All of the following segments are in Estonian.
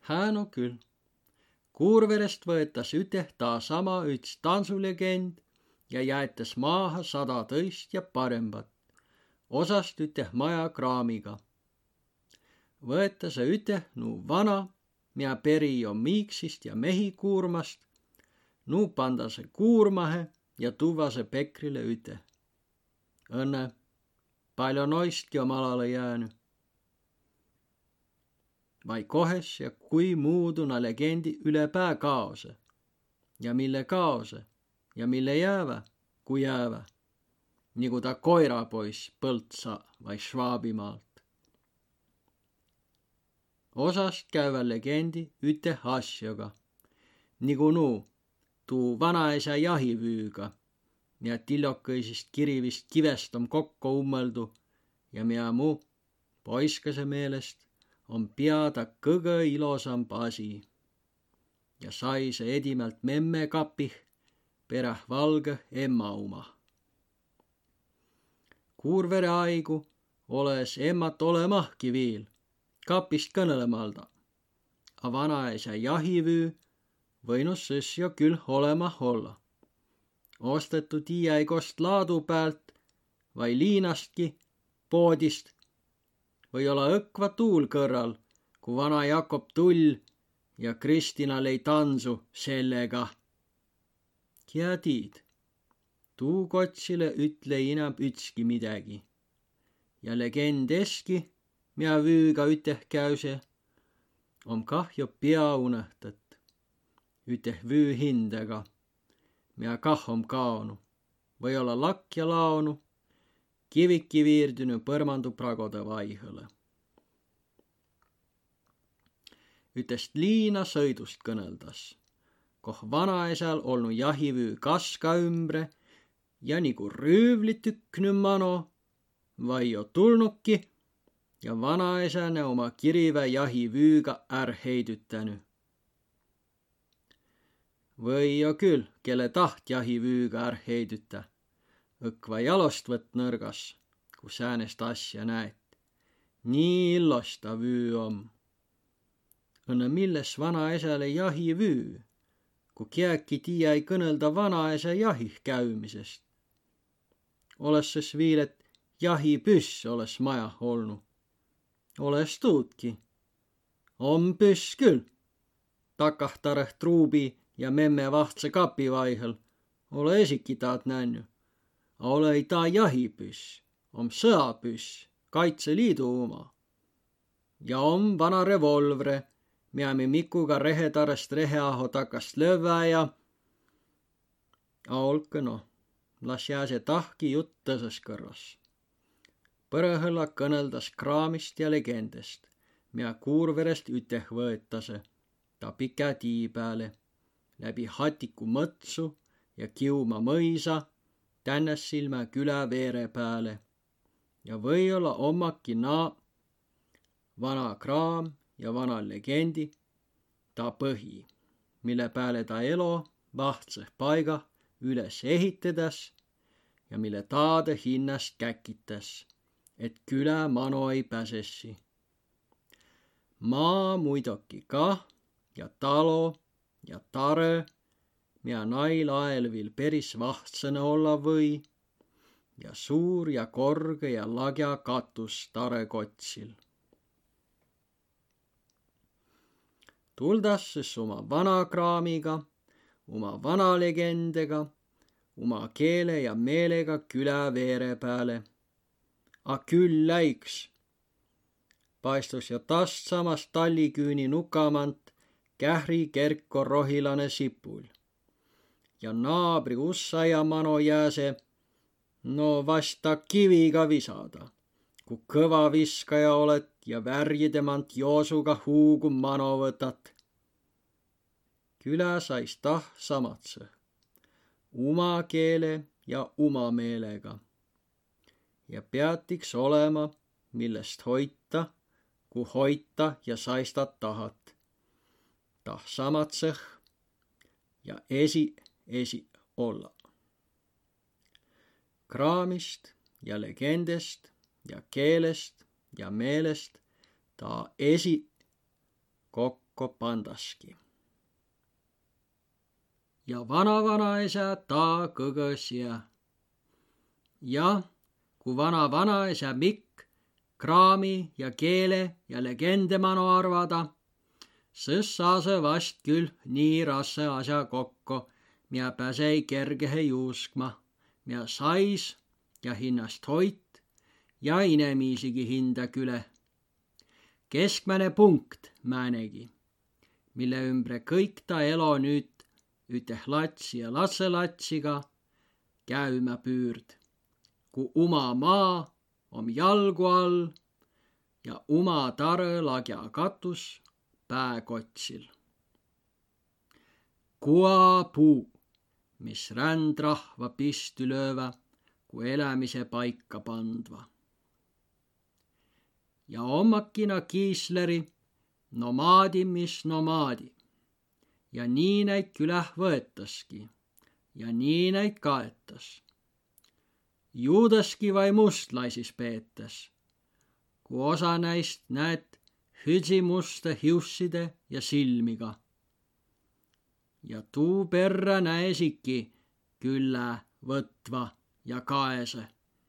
Hän on küll. Kuurverest võetas üteh taa sama üks tantsulegend ja jäetas maaha 100 tõist ja parembat. Osast üteh maja kraamiga. Võeta see üteh nuu vana, mia peri on miiksist ja mehi kuurmast, nuu panda see kuurmahe ja tuua see pekrile üteh. Õnne, palju noistki on malale jäänyt. Vai kohes ja kui muuduna legendi üle pää kaose. Ja mille kaose ja mille jäävä, kui jäävä. Nigu ta koirapoiss Põltsa vai Švaabimaalt. Osast käyvä legendi üteh asjoga. Nigu nuu, tuu vanaisa jahivüüga, mia tillokõisist kirivist kivest on kokko ummeldu ja mia muu poiskase meelest on peada kõgõ ilosamb asi. Ja sai see edimelt memme kapih peräh valgõ emma uma. Kuurvere aigu oles emmat olemahki viil, kapist kõnelemalda. A vanaisa jahivüü võinus sõs jo küll olemah olla. Ostetu tiiäikost laadu päält vai liinastki, poodist, või olla õkva tuul kõrral, kui vana Jakob tull ja Kristina lõi tansu sellega. Kia tiid, tuu kotsile ütle inab ütski midagi. Ja legend eski, mia vüüga üteh käüse, on kahjo pea unõhtat. Üteh vüü hindega, mia kah on kaonu, või olla lakk ja laonu, kiviki viirdüny põrmandu pragode vaihõle. Ütest liina sõidust kõneldas, koh vanaisal olnu jahivüü kaska ümbre ja nigu rüüvli tükny mano, vai jo tulnuki ja vanaisane oma kirivä jahivüüga heidyttäny. Või jo küll, kelle taht jahivüüga heidytä. Õkva jalost võtt nõrgas, kui säänest asja näet. Nii illosta vüü om. Õnne milles vanaisale jahivüü, kui kiäki tiia ei kõnelda vanaisa jahih käymisest. Oles ses viil, et jahipüss oles maja olnu. Oles tuudki. On püss küll. Takahtareh truubi ja memme vahtse kapi vaihel. Ole esiki taad nänny. A ole ei taa jahipüss, on sõapüss, Kaitseliidu oma. Ja on vana revolvre, mia mi mikuga rehetarest reheaho takast lövää ja... A olke no, las jää see tahki jutt tõses kõrras. Põrõhõlla kõneldas kraamist ja legendest, mia Kuurverest üteh võetase, ta pika tii pääle, läbi hatiku mõtsu ja Kiuma mõisa, tännes silmä külä veere pääle. Ja või olla ommaki naa vana kraam ja vana legendi ta põhi, mille pääle ta elo vahtsõh paiga üles ehitedas ja mille taade hinnast käkitas, et külä mano ei pääsessi. Maa muidoki kah ja talo ja tare, mia nailaelvil peris vahtsõne olla või, ja suur ja korge ja lagja katus tare kotsil. Tuldas siis oma vana kraamiga, oma vana legendega, oma keele ja meelega külä veere pääle. A küll läiks. Paistus jo tast samast talliküüni nukamant kähri kerkko rohilane sipul. Ja naabri ussaja mano jääse, no vasta kiviga visada, kui kõva viskaja olet ja värjidemant joosuga huugu mano võtat. Külä sais tah samatsõh, uma keele ja uma meelega. Ja peatiks olema, millest hoita, kui hoita ja saistat tahat. Tah samatsõh ja esi olla. Kraamist ja legendest ja keelest ja meelest ta kokko pandaski. Ja vana-vanaisä taa kõgõs jää. Ja kui vana-vanaisä Mikk kraami ja keele ja legende mano arvada, sõs saase vast küll nii rasse asja kokko, mia päsei kergehe juuskma, mia sais ja hinnast hoit ja inemiisigi hinda küle. Keskmäne punkt määnegi, mille ümbre kõik ta elo nüüd üteh latsi ja latselatsiga käümä püürd, ku uma maa om jalgu all ja uma tarõ lagja katus pääkotsil. Kuapuu, mis rändrahva pistü löövä, ku elämise paika pandva. Ja ommakina kiisleri nomaadi, mis nomaadi. Ja nii näid küläh võetaski ja nii näid kaetas. Juudaski vai mustlaisis peetas, ku osa näist näed hüdsimuste hiusside ja silmiga. Ja tuu perrä näesiki küllä võtva ja kaese.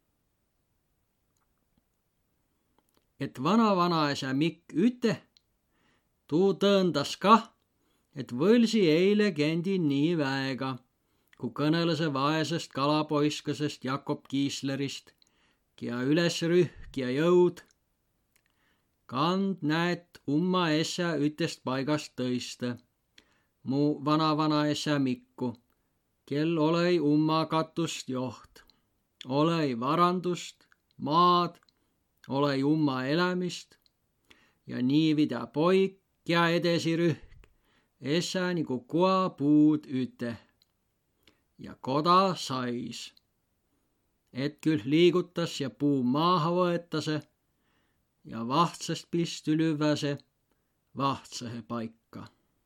Et vana-vanaisa Mikk üte, tuu tõendas kah, et võlsi ei legendi nii väega, kui kõnelese vaesest kalapoiskasest Jakob Kiislerist, kia üles rühk ja jõud. Kand näet umma äsja ütest paigast tõiste, mu vana-vanaisa Mikku, kel olei umma katust joht, olei varandust, maad, olei umma elämist ja nii vida poik ja edesi rühk, äsja nagu kuapuud üte. Ja koda sais, et küll liigutas ja puu maaha võetase ja vahtsest pistü lüväse vahtsehe paika.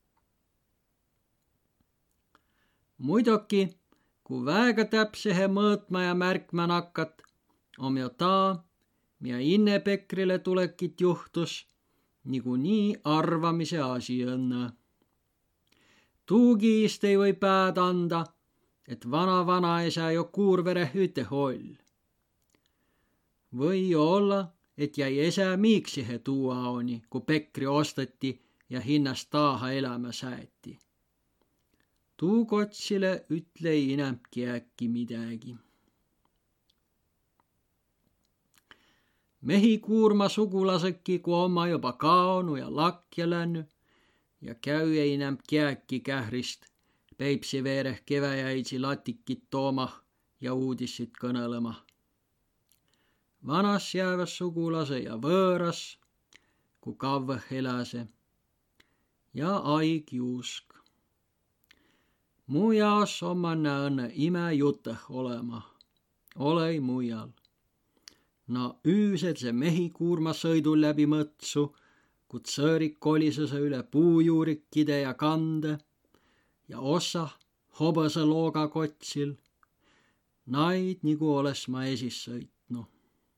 Muidoki, kui väega täpsehe mõõtma ja märkma nakkat, om jo taa, mia inne Pekrile tulekit juhtus, nigu nii arvamise asi õnne. Tuugiist ei või pääd anda, et vana-vanaisa jo Kuurvere üte holl. Või jo olla, et jäi esä miiksihe tuuaoni, ku Pekri ostati ja hinnast taaha elämä sääti. Tuu kotsile ütlei inämki äkki midägi. Mehi Kuurma sugulaseki, ku oma joba kaonu ja lakja länny, ja käy ei inämki äkki kährist Peipsi veereh keväjäisi latikit toomah ja uudissit kõnelema. Vanas jääväs sugulase ja võõras, ku kavvõh eläse, ja aig juusk. Mu jaos omanne õnne ime juteh olema, olei mujal. No üüsed see Mehi Kuurma sõidul läbi mõtsu, ku tsõõrik kolisõse üle puujuurikkide ja kande ja ossa hobõse looga kotsil. Naid nigu oles ma esis sõitnu.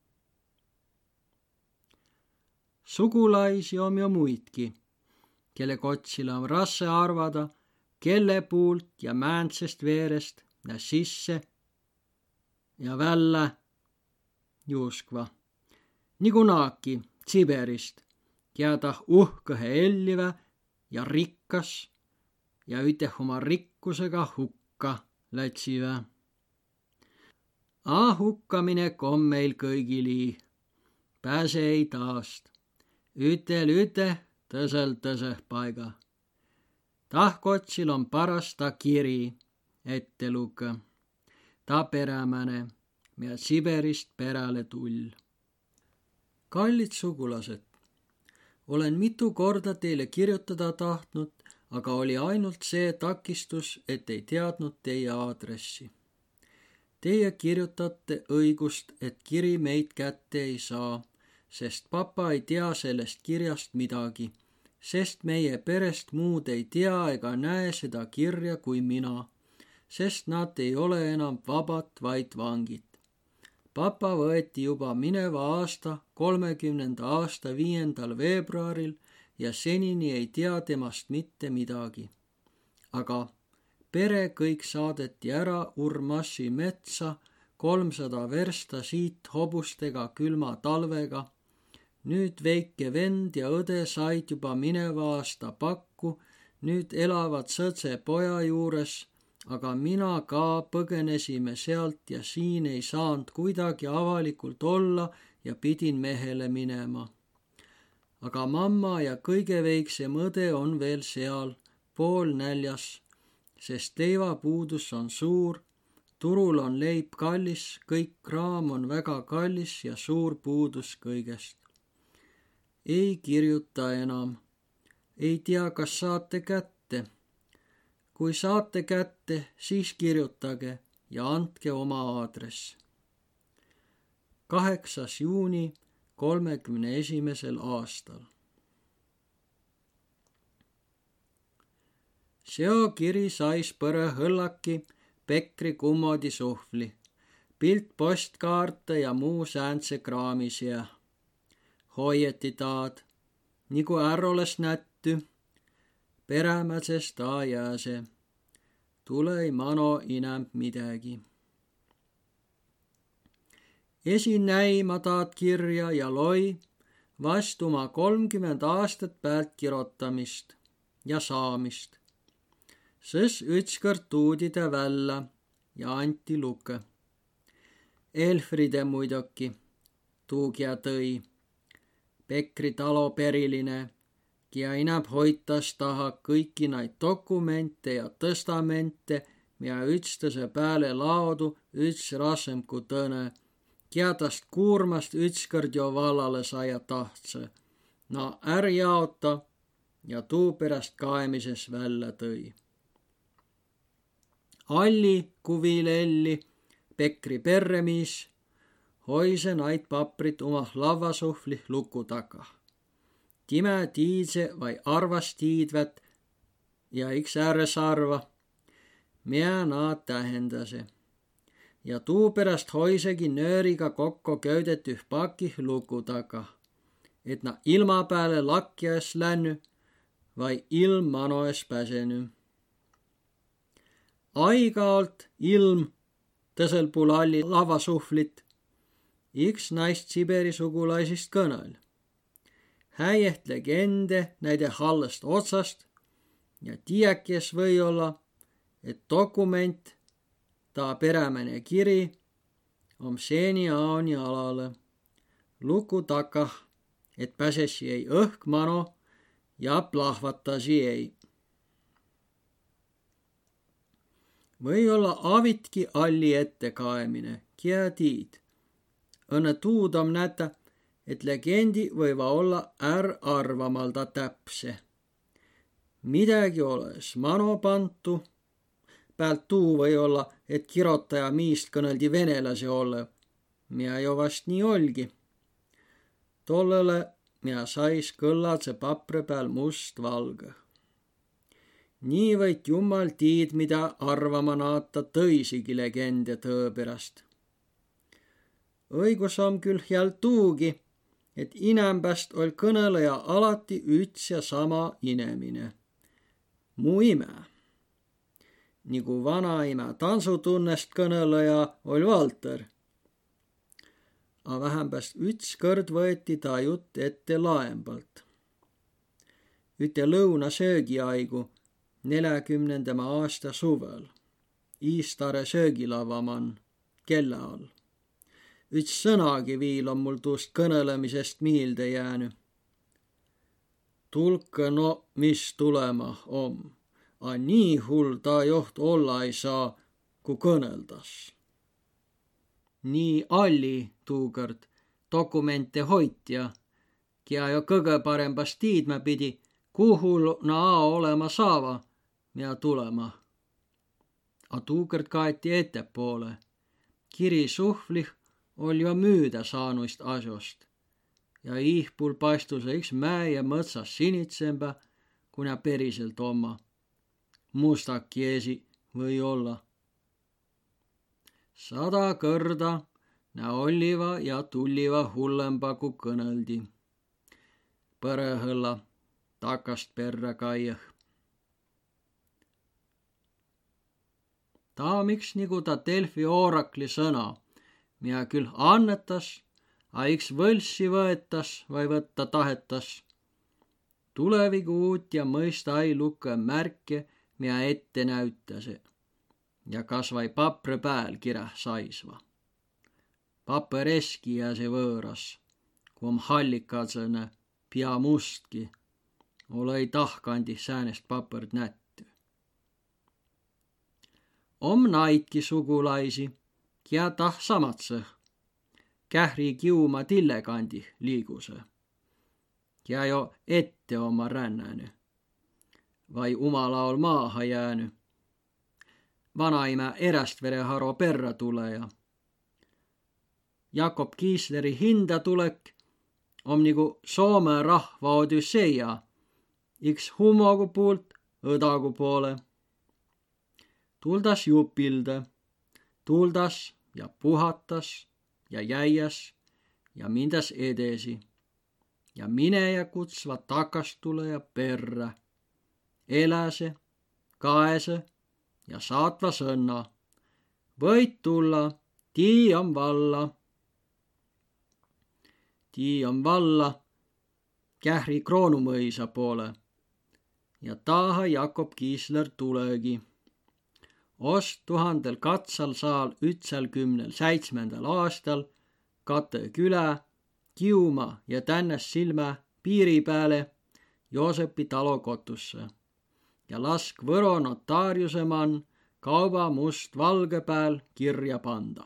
Sugulaisi om jo muidki, kelle kotsile on rasse arvada, kelle puult ja määntsest veerest nä sisse ja vällä juuskva. Nigu naaki Siberist, kiadah uhkõhe ellivä ja rikkas ja üteh oma rikkusega hukka lätsivä. A hukkaminek on meil kõigili, pääse ei taast. Ütel üteh, tõsel tõseh paiga. Tahkotsil on parasta kiri ette luge. Ta perämäne, mia Siberist peräle tull. Kallid sugulased, olen mitu korda teile kirjutada tahtnud, aga oli ainult see takistus, et ei teadnud teie aadressi. Teie kirjutate õigust, et kiri meid kätte ei saa, sest papa ei tea sellest kirjast midagi, sest meie perest muud ei tea ega näe seda kirja kui mina, sest nad ei ole enam vabad, vaid vangid. Papa võeti juba mineva aasta 30. aasta 5. veebruaril ja senini ei tea temast mitte midagi. Aga pere kõik saadeti ära Urmaši metsa 300 versta siit hobustega külma talvega. Nüüd väike vend ja õde said juba mineva aasta pakku, nüüd elavad sõtse poja juures, aga mina ka põgenesime sealt ja siin ei saanud kuidagi avalikult olla ja pidin mehele minema. Aga mamma ja kõige väiksem õde on veel seal, poolnäljas, sest leivapuudus on suur, turul on leib kallis, kõik kraam on väga kallis ja suur puudus kõigest. Ei kirjuta enam. Ei tea, kas saate kätte. Kui saate kätte, siis kirjutage ja andke oma aadress. 8. juuni 31. aastal. Seo kiri sais põrõ hõllaki Pekri kummodi suhvli, pilt postkaarte ja muu sääntse kraamis ja hoieti taad, nigu ärroles nätty, perämäses taa jääse, tule ei mano inämp midägi. Esi näima taad kirja ja loi vastuma 30 aastat päält kirotamist ja saamist. Sõs ütskõrd tuudi ta välja ja anti luke. Elfride muidoki, tuugia tõi. Pekri talo periline, kia inäb hoitas taha kõiki naid dokumente ja testamente, mida ütstase pääle laodu üts rasem kui tõne, kia tast kuurmast ütskõrd jo vallale saia tahtse. No jaota ja tuu pärast kaemises välja tõi. Alli kuvilelli, Pekri perremiis, hoise naid paprit omah lavasuhvli luku taga. Time tiidse vai arvas tiidvät ja iks ääres arva, mitä naad tähendase. Ja tuu pärast hoisegi nööriga kokko köydetüh pakih luku taga, et na ilma pääle lakjas länny vai ilm manoes päseny. Aikaalt ilm tõsel puul alli lavasuhvlit, iks naist Siberi sugulaisist kõnel. Häieht legende näide hallest otsast ja tiiäkjes või olla, et dokument, ta perämäne kiri, om seeni aani alale. Luku takah, et päsesi ei õhk mano ja plahvatasi ei. Või olla avitki alli ette kaemine, kia tiid. Õnne tuudam nätä, et legendi võiva olla arvamalda täpse. Midägi oles mano pantu, päält tuu või olla, et kirotaja miist kõneldi venelase ole, mida jo vast nii olgi. Tollele, mida sais kõlladse papre peal must valge. Nii võit jummal tiid, mida arvama naata tõisigi legende tõõ pärast. Õigus on küll jäl tuugi, et inämpäst ol kõneleja alati üts ja sama inemine. Mu ime. Nigu vanaime tantsutunnest kõneleja ol Valter. A vähempäst üts kõrd võeti ta jutt ette laembalt. Üte lõunasöögiaigu 40. aasta suvel. Iistare söögilavaman kella all. Üts sõnagi viil on mul tuust kõnelemisest miilde jääny. Tulke no, mis tulema om, a nii hull ta joht olla ei saa, ku kõneldas. Nii alli tuukõrd dokumente hoitja, kia jo kõige parembast tiidma pidi, kuhul naa olema saava, mida tulema. A tuukõrd kaeti ettepoole. Kiri suhvlih oli jo müüdä saanuist asjost. Ja ihpul paistuse iks mäe ja mõtsas sinitsempä, kuna periselt oma. Mustaki esi või olla. 100 kõrda nä olliva ja tulliva hullempa, ku kõneldi. Põrehõlla, takast perre kaijõh. Ta miks nagu ta Delfi oorakli sõna, mida küll annetas, a iks võlssi võetas või võtta tahetas. Tuleviku uut ja mõista ei lukke märke, mida ette näütase ja kas vai papre pääl kirah saisva. Paper eski ja see võõras, kui om hallikadsõne pea mustki, ole ei tahkandi säänest paperd nätty. Om naidki sugulaisi, kia tah samatsõh, kähri kiuma tillegandi liiguse, kia jo ette oma rännäny, vai umalaol maaha jääny. Vanaimä erästvere haro perra tuleja. Jakob Kiisleri hindatulek om nigu Soome rahva odüsseia, iks humogu puult õdagu poole. Tuldas jupilde, tuldas ja puhatas ja jäiäs ja mindas edesi ja mineja kutsva takastuleja perrä, eläse, kaese ja saatva sõnna. Võit tulla, tii on valla. Tii on valla kähri Kroonumõisa poole ja taha Jakob Kiisler tulegi. Ost 1237 aastal Kate külä, Kiuma ja tännes silmä piiri pääle Joosepi talo kotusse ja lask Võro notaariuseman kauba must-valge pääl kirja panda.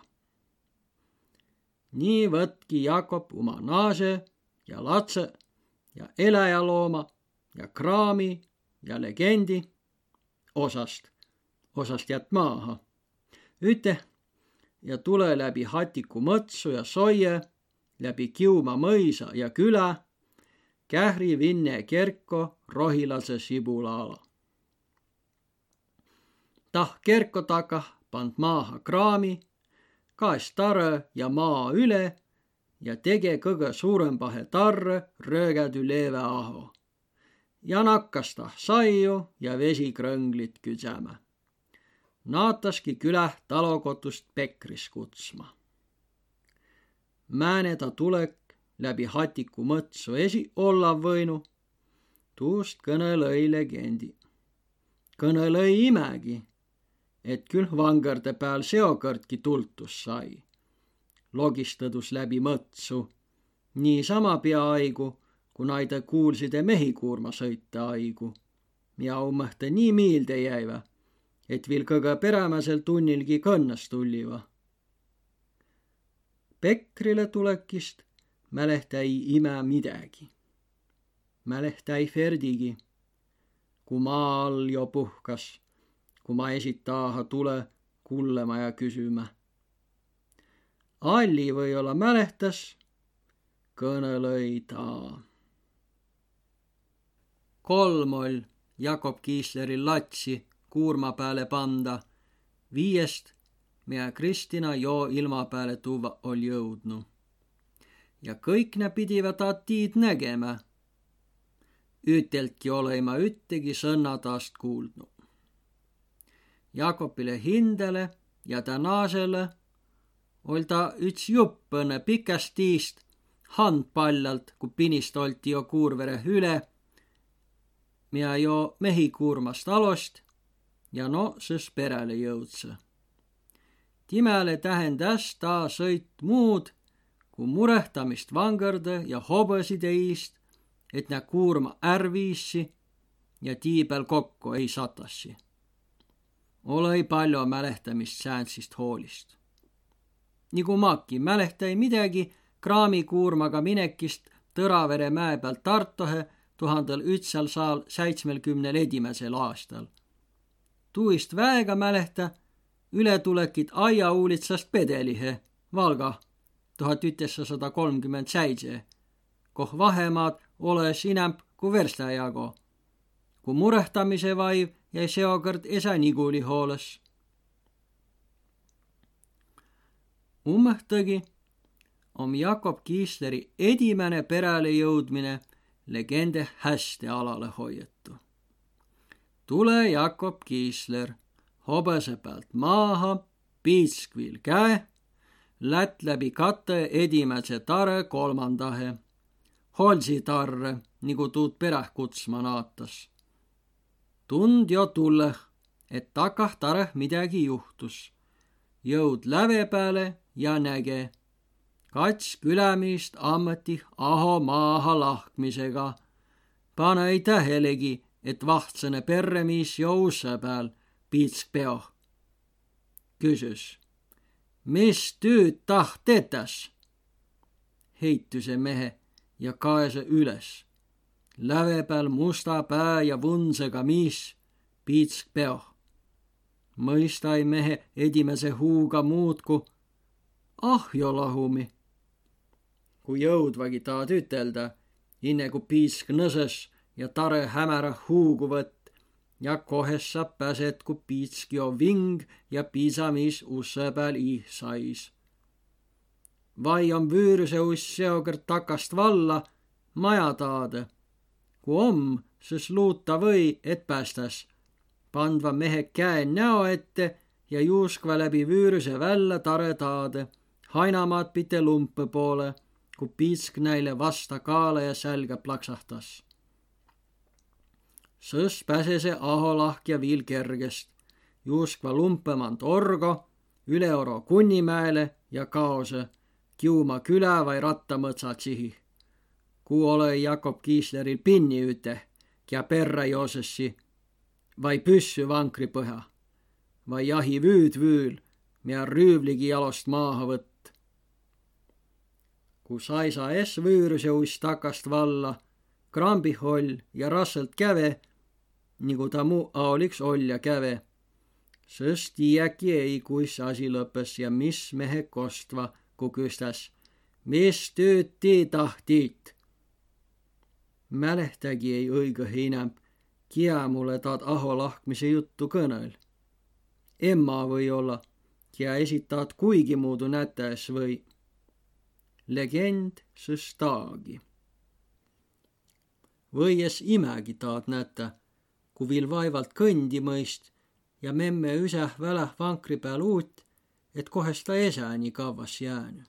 Nii võtki Jakob oma naase ja latse ja eläjalooma ja kraami ja legendi osast jät maaha. Üte ja tule läbi Hatiku mõtsu ja soie, läbi Kiuma mõisa ja külä, kähri Vinne kerko Rohilase Sibula-ala. Tah kerko takah pand maaha kraami, kaes tarõ ja maa üle ja tege kõige suurempahe tarre röögädü leeve aho. Ja nakkas tah saiu ja vesikrõnglit küdsämä. Naataski küläh talokotust Pekris kutsma. Määne ta tulek läbi Hatiku mõtsu esi olla võinu, tuust kõnelõi legendi. Kõnelõi imägi, et küll vangerde pääl seokõrdki tultus sai. Logistõdus läbi mõtsu, nii sama peaaigu, kui naide kuulside mehikuurma sõita aigu, ja ummõhte nii miilde jäivä, et viil kõige perämäsel tunnilgi kõnnas tulliva. Pekrile tulekist mälehtäi imä midägi. Mälehtäi Ferdigi, kui maa all jo puhkas, kui ma esitaaha tule kullema ja kysymä. Alli või olla mälehtäs, kõnelõi ta. 3 oll Jakob Kiisleril latsi kuurma pääle panda, 5, mida Kristina jo ilma pääle tuua oli jõudnu. Ja kõik ne pidivä ta tiid nägemä. Üteltki oleima üttegi sõnna taast kuuldnu. Jakobile hindele ja ta naasele ol ta üts juppõne pikäst tiist handpaljalt, kui pinist olti jo Kuurvere üle, mida jo mehikuurmast alost ja no sõs perele jõudse. Timele tähendas ta sõit muud, kui murehtamist vangõrde ja hobõside iist, et nä kuurma ärviissi ja tiibel kokku ei satassi. Olei palju mälehtämist sääntsist hoolist. Nigu maaki mälehtäi midagi kraamikuurmaga minekist Tõravere mäe pealt Tartohe 1971. aastal. Tuist väega mälehtä ületulekid aiauulitsast Pedelihe, Valga 1937, koh vahemaad oles inämp kui verstajago, kui murehtamise vaiv jäi seokord esa Niguli hooles. Ummõhtagi om Jakob Kiisleri edimäne perele jõudmine legende hästi alale hoietu. Tule Jakob Kiisler hobese pealt maaha, piitskviil käe, lät läbi kate edimäse tare kolmandahe, holsi tarre, nagu tuud peräh kutsma naatas. Tund jo tulleh, et takah tareh midagi juhtus. Jõud läve peale ja näge. Kats külämiist ammeti aho maaha lahkmisega. Pane ei tähelegi, et vahtsõne perremiis jo usse peal piitsk peo. Küsüs, mis tüüd taht tetäs? Heituse mehe ja kaese üles. Läve peal musta pää ja vunsega miis piitsk peo. Mõistai mehe edimäse huuga muudku ahjo lahumi. Kui jõudvagi taad ütelda, inne kui piisk nõses ja tare hämära huugu võtt ja kohes sa päset, kui piitsk jo ving ja piisamiis usse peal sais. Vai on vüüruse uss seokõrd takast valla maja taade. Kui siis luuta või, et päästäs. Pandva mehe käe näo ette ja juuskva läbi vüüruse välja tare taade. Hainamaad pite lumpe poole, kui piitsk näile vasta kaale ja sälga plaksahtas. Sõs pääsese aholahkja viil kergest. Juuskva lumpemand orgo, üleoro Kunnimäele ja kaose, Kiuma külä vai rattamõtsa tsihi. Kui ole Jakob Kiisleril pinni üte, ja perra joosessi, vai püssy vankri põha, vai jahi vüüd vüül, mia rüüvligi jalost maaha võtt. Kui saisa es vüüruse uss takast valla, krambi holl ja rasselt käve, nagu ta muu oliks olja käve. Sõst tiiäki ei, kuis asi lõppes ja mis mehe kostva, kui küstas, mis tööd tii tahtiit. Mälehtagi ei õige hinämp, kia mulle taad aho lahkmise juttu kõnel. Emma või olla, kia esitaad kuigi muudu nätäes või. Legend sõs taagi. Võies imägi taad nätä, kui viil vaevalt kõndi mõist ja memme üseh väläh vankri peal uut, et kohest ta esääni kavvas jääny.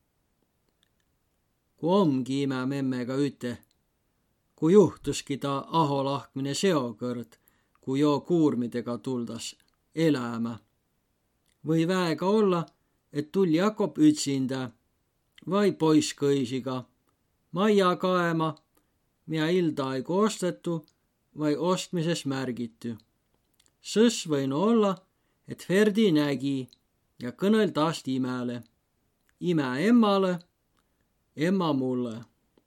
Kui omgi imä memmega üte, kui juhtuski ta aho lahkmine seokõrd, kui joo kuurmidega tuldas elämä. Või väega olla, et tuli Jakob ütsinda vai poiskõisiga maja kaema, mia ildaaigu ostetu vai ostmises märgitu. Sõs võin olla, et Ferdi nägi ja kõnel taast imäle. Ime emmale, emma mulle.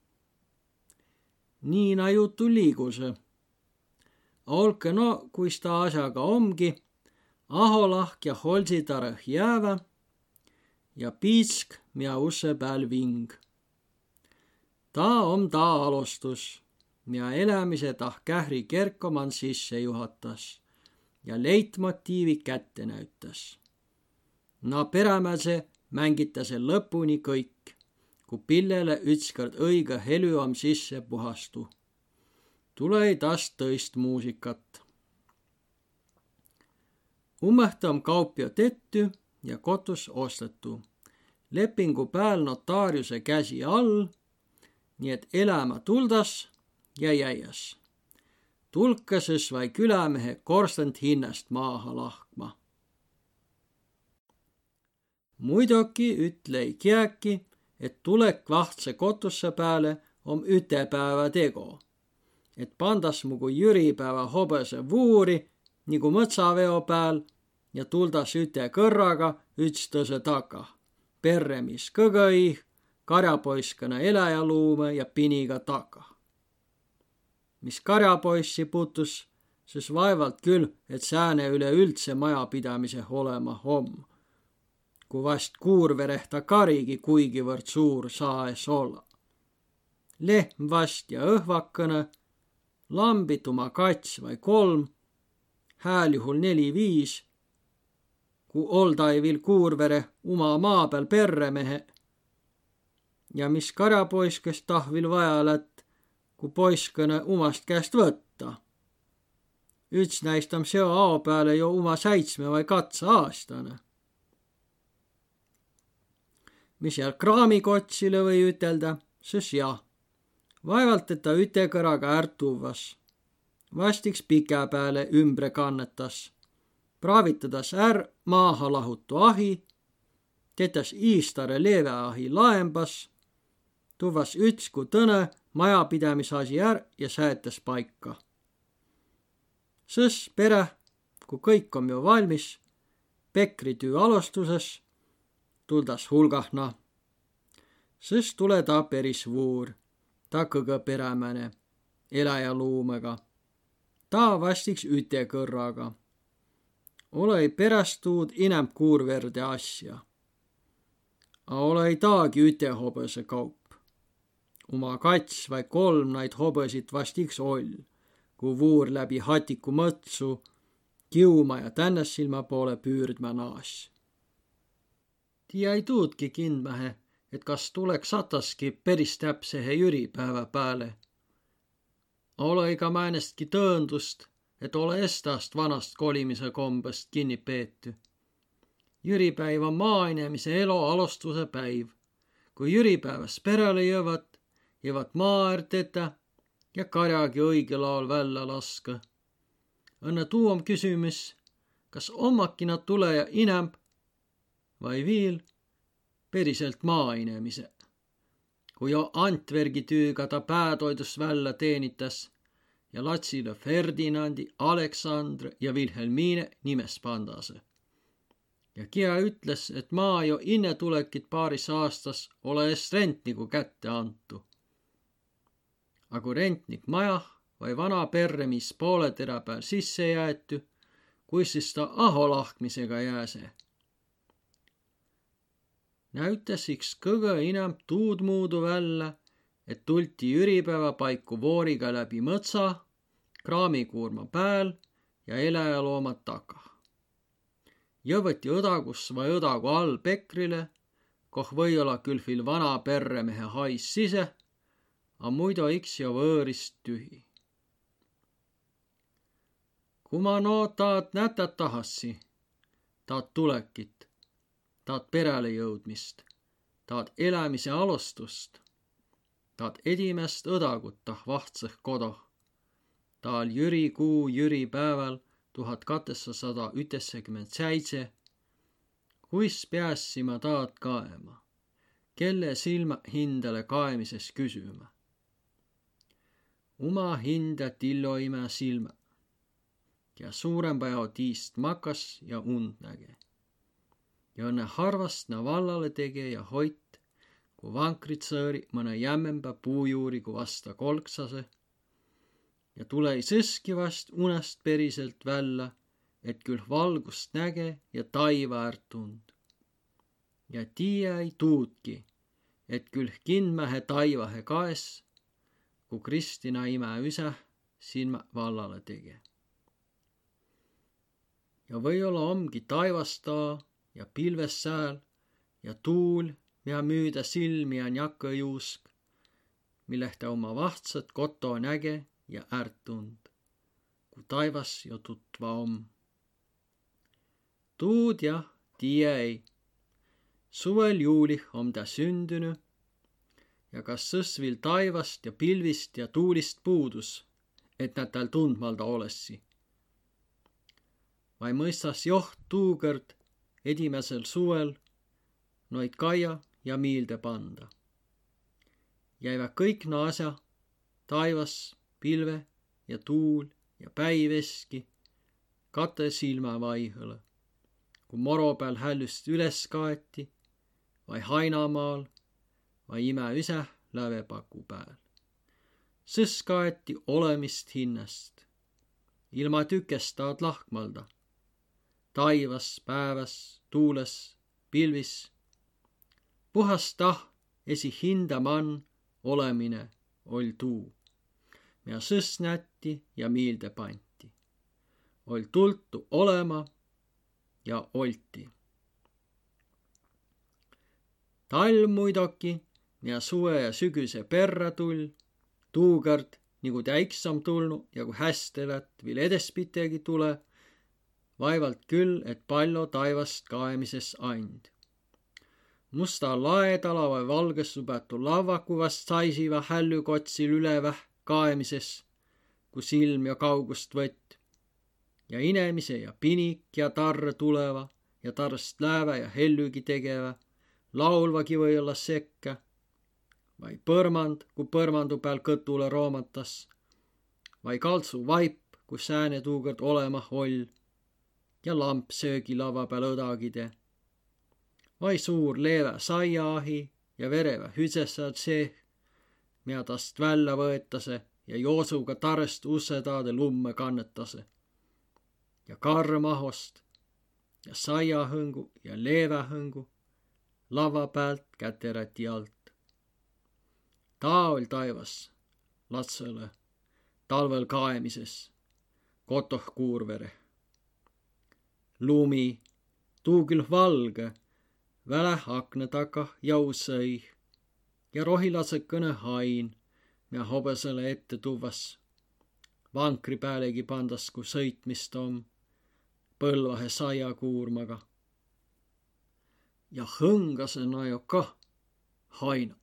Niina jutu liiguse. Olke no, kuis ta asjaga omgi, aholahk ja holsitarõh jäävä ja piitsk, mia usse pääl ving. Ta om ta alustus, mia elämise tah kähri kerkoman sisse juhatas ja leitmotiivi kätte näütas. Na perämäse mängitase lõpuni kõik, kui pillele ütskord õige helü om sisse puhastu. Tulei tast tõist muusikat. Ummehta om kaupio tetty ja kotus ostetu. Lepingu pääl notaariuse käsi all, nii et elämä tuldas ja jäias. Tulkases vai külämehe korstant hinnast maaha lahkma. Muidoki ütlei kiäki, et tulek vahtse kotusse pääle om ütepäevä tego. Et pandas mugu jüripäevä hobese vuuri, nagu mõtsaveo pääl, ja tuldas üte kõrraga ütstõse taka. Perremis kõgõih, karjapoiskana eläjaluume ja piniga taka. Mis karjapoissi puutus, siis vaevalt küll, et sääne üleüldse majapidamise olema homm. Kui vast kuurverehta karigi kuigivõrd suur saes olla. Lehm vast ja õhvakõne, lambid oma 2 või 3, hääljuhul 4-5, kui oldai viil kuurvere oma maa peal perremehe. Ja mis karjapoiskest tahvil vaja lät, kui poiskõne umast käest võtta. Üks näist on seo ao peale jo uma 7 või 2 aastane. Mis jääl kraamikotsile või ütelda, siis jah. Vaevalt, et ta ütekõraga ärtuvas. Vastiks pika peale ümbre kannetas. Praavitades maaha lahutu ahi, tetas iistare leeve ahi laembas, tuvas ütsku tõne majapidamisasi ja säätas paika. Sõs pere, kui kõik on jo valmis, Pekri tüü alustuses, tuldas hulgahna. Sõs tule ta peris vuur, ta kõige perämäne, eläja luumega. Ta vastiks ütekõrraga. Olei peräst tuud inem kuurverde asja. A olei taagi ütehobõse kaup. Uma 2 või 3 naid hobõsit vastiks oll, kui vuur läbi hatiku mõtsu, kiuma ja tännessilma poole püürdma naas. Tia ei tuudki kindmähe, et kas tuleks sataski peris täpsehe jüripäeva pääle. Olei ka määnestki tõõndust, et ole estast vanast kolimise kombest kinni peety. Jüripäiv on maainemiese elo alustuse päiv. Kui jüripäevas perele jõvad maa ärtetä ja karjagi õigel ajal välja laska. Õnne tuu on kysymys, kas omakina tuleja inemb vai viil periselt maainemiise. Kui jo Antvergi tüüga ta päätoidus välja teenitas ja latsile Ferdinandi, Aleksandr ja Vilhelmine nimes pandase. Ja kia ütles, et maa jo inne tulekit paaris aastas ole eest rentniku kätte antu. Aga rentnik majah vai vana perre, mis poole terä pääl sisse jäetty, kuis siis ta aholahkmisega jääse. Näytäs iks kõgõ inem tuud muudu välja, et tulti jüripäeva paiku vooriga läbi mõtsa, kraamikuurma pääl ja eläjaloomad taga. Jõvõti õdagus vai õdagu all Pekrile, koh või olla külfil vana perremehe hais sise, a muido iks jo võõrist tühi. Kui ma no taad nätät tahassi, taad tulekit, taad perele jõudmist, taad elämise alustust, taad edimest õdagut vahtsõh kodoh, taal jüri kuu jüri päeval 1297, kuis peassima taad kaema, kelle silma hindele kaemises küsyma. Uma hinda tilloime silmä, ja suurempa jao tiist makas ja und näge. Ja õnne harvast na vallale tege ja hoit, kui vankrit sõõri mõne jämmempä puujuurigu vasta kolksase, ja tule ei sõski vast unest periselt välja, et küll valgust näge ja taiva ärtund. Ja tiia ei tuudki, et küll kindmähe taivahe kaes, kui Kristina ime üse silmä vallale tege. Ja või-olla omgi taivastaa ja pilves sääl ja tuul, mida müüda silmi ja njakõjuusk, milleh ta oma vahtsat koto näge ja ärtund, kui taivas jo tutva om. Tuud jah, tiie ei. Suvel juulih om ta sündünü ja kas sõsvil taivast ja pilvist ja tuulist puudus, et nad tal tundmalda olessi. Vai mõistas joht tuugõrd edimesel suvel noid kaia ja miilde panda. Jäivä kõik naasja, taivas, pilve ja tuul ja päiveski kate silmä vaihõle, kui moro peal hällust üles kaeti vai Hainamaal vai ime üse lävepaku pääl. Sõs kaeti olemist hinnast, ilma tükest taad lahkmalda, taivas, päevas, tuules, pilvis. Puhas tah esi hindaman olemine oll tuu, mida sõs nätti ja miilde panti. Oll tultu olema ja olti. Talv muidoki, mida suve ja sügüse perra tull, Tuukõrd, nigu täiksam tulnu ja kui hästi lätt viil edespitegi tule, vaevalt küll, et palju taivast kaemises and. Musta laedala vai valgesu päätu lavaku vast saisiva hällükotsil üleväh kaemises, kui silm ja kaugust võtt. Ja inemise ja pinik ja tarre tuleva ja tarrest läävä ja hellügi tegevä, laulvagi või olla sekkä, vai põrmand, kui põrmandu peal kõtule roomatas, vai kaltsu vaip, kui sääne tuugõrd olema oll, ja lamp söögilava peal õdagide, vai suur leevä saiaahi ja verevä hüdsessad seeh, mida tast välja võetase ja joosuga tarrest ussetaade lumme kannetase, ja karmahost ja saiahõngu ja leevähõngu lava pealt käteräti alt. Taa oli taivas latsõle talvel kaemises, kotoh kuurvere. Lumi, tuu küll valge, väläh akna takah jausõi ja rohilasõkõne hain, mida hobõsele ette tuvas. Vankri päälegi pandas, kui sõitmist on, põlvahe saia kuurmaga. Ja hõngasena jo kah haina.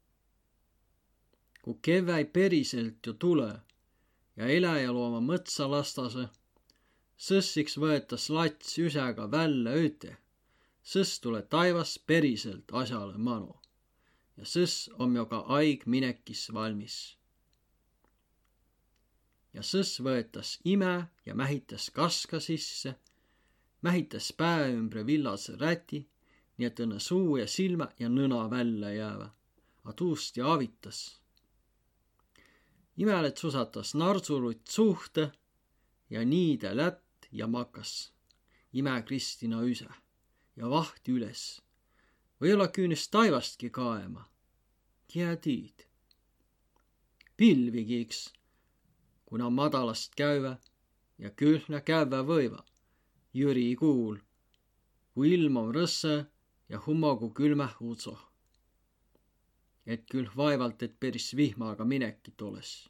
Kui keväi periselt jo tule ja eläjalooma mõtsa lastase, sõssiks võetas lats üsega välja üte, sõss tule taivas periselt asjale manu ja sõss on jo ka aig minekis valmis. Ja sõss võetas ime ja mähitas kaska sisse, mähitas pää ümbre villase räti, nii et õnne suu ja silmä ja nõna välja jäävä, a tuust ja avitas. Imelet susatas narsulut suhte ja nii ta lätt ja makas ime Kristina üse ja vahti üles. Või-olla küünis taivastki kaema. Kiä tiid. Pilvigiks, kuna madalast käyvä ja kühnä kävä võiva. Jüri kuul, kui ilm on rõsse ja hummogu külmäh utsoh. Et küll vaevalt, et peris vihmaga minekit oles.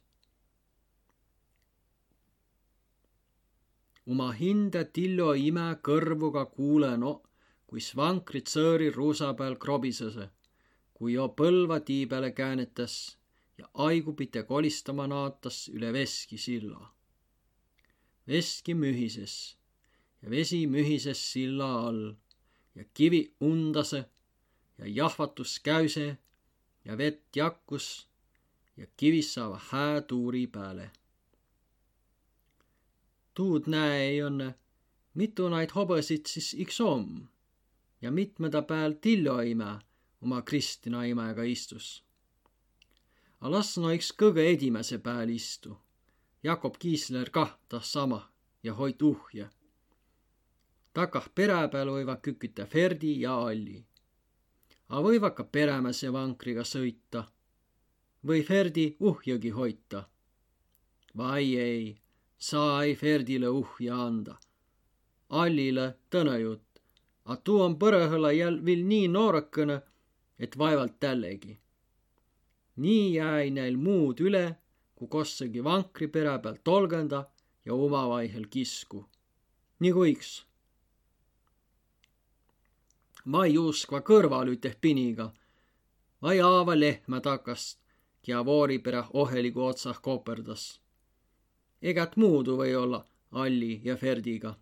Uma hinde tillo ime kõrvuga kuuleno, kuis vankrit sõõri ruusa peal krobisese, kui jo põlva tiibele käänetas ja aigupite kolistama naatas üle veski silla. Veski mühises ja vesi mühises silla all ja kivi undase ja jahvatus käüse ja vett jakkus ja kivis saava hää tuuri pääle. Tuud näe ei õnne, mitu naid hobõsid siis iks om ja mitmeda pääl tillo ime oma Kristina imega istus. A las no iks kõige edimäse pääl istu. Jakob Kiisler kah tah sama ja hoit uhje. Takah pere peal võiva kükütä Ferdi ja Alli. A võiva ka peremäse vankriga sõita. Või Ferdi uhjegi hoita. Vai ei, saa ei Ferdile uhja anda. Allile tõne jutt, a tuu on põrõhõla jäl viil nii noorakõne, et vaevalt tällegi. Nii jäi näil muud üle, kui kossegi vankri pere peal tolgenda ja omavaihel kisku. Nigu iks. Vai uskva kõrvalüteh piniga, vai aava lehmä takast, kia vooripere oheligu otsah koperdas. Egat muudu või olla Alli ja Ferdiga.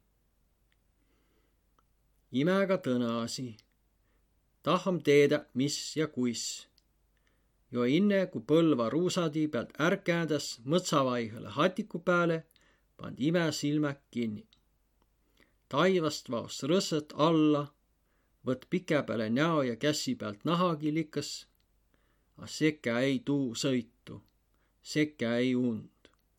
Imega tõnaasi. Taham teedä, mis ja kuis. Jo inne, kui põlva ruusadi pealt ärkäädas mõtsavaihele hatiku pääle, pand ime silmäk kinni. Taivast vaos rõsset alla, võt pike peale näo ja kässi pealt nahagi likas, a sekä ei tuu sõitu, sekä ei und.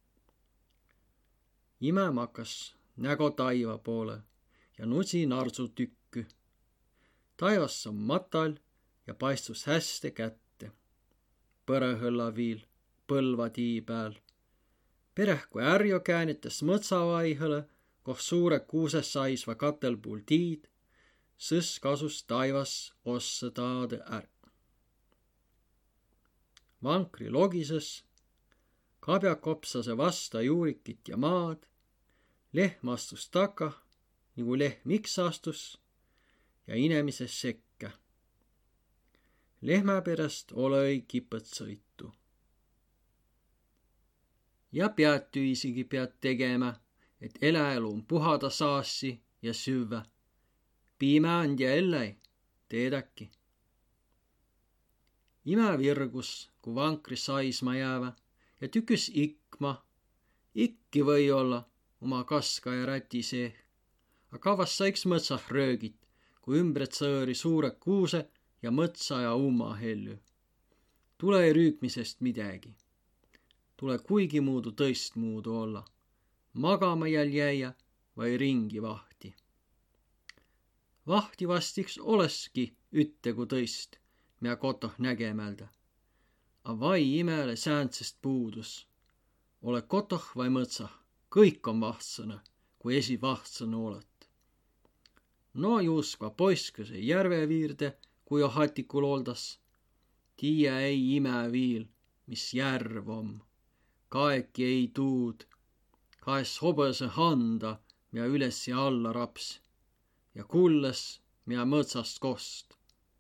Ime makas nägo taiva poole ja nutsi narsu tükky. Taivas on matal ja paistus häste kätte. Põrõhõlla viil põlva tii pääl. Perehku ärjo käänetas mõtsavaihõle, koh suure kuuses saisva katelpuul tiid, sõs kasus taivas ossa taade är. Vankri logises Kabja kopsase vasta juurikit ja maad. Lehm astus takah, nagu lehm iks astus, ja inemises sekka. Lehmä peräst olõi kipõt sõitu. Ja peatüisigi pead tegema, et eläelum puhada saassi ja süvä. Piimä andja elläi, teedäki. Imä virgus, ku vankri saisma jäävä, ja tüküs ikma. Ikki või olla oma kaska ja räti seeh. A kavas saiks mõtsah röögit, ku ümbret sõõri suure kuuse ja mõtsa ja umma helly. Tule ei rüükmisest midägi. Tule kuigi muudu tõistmuudu olla. Magama jäljäjä vai ringi vahti. Vahti vastiks oleski ütte ku tõist, mida kotoh nägemälda. A vai imele sääntsest puudus. Ole kotoh vai mõtsah, kõik on vahtsõna, kui esi vahtsõna olet. No juuskva poiskuse järve viirde, kui jo hatikul oldas. Tiia ei ime viil, mis järv om. Kaeki ei tuud. Kaes hobõse handa, mida üles ja alla raps. Ja kulles, mida mõtsast kost.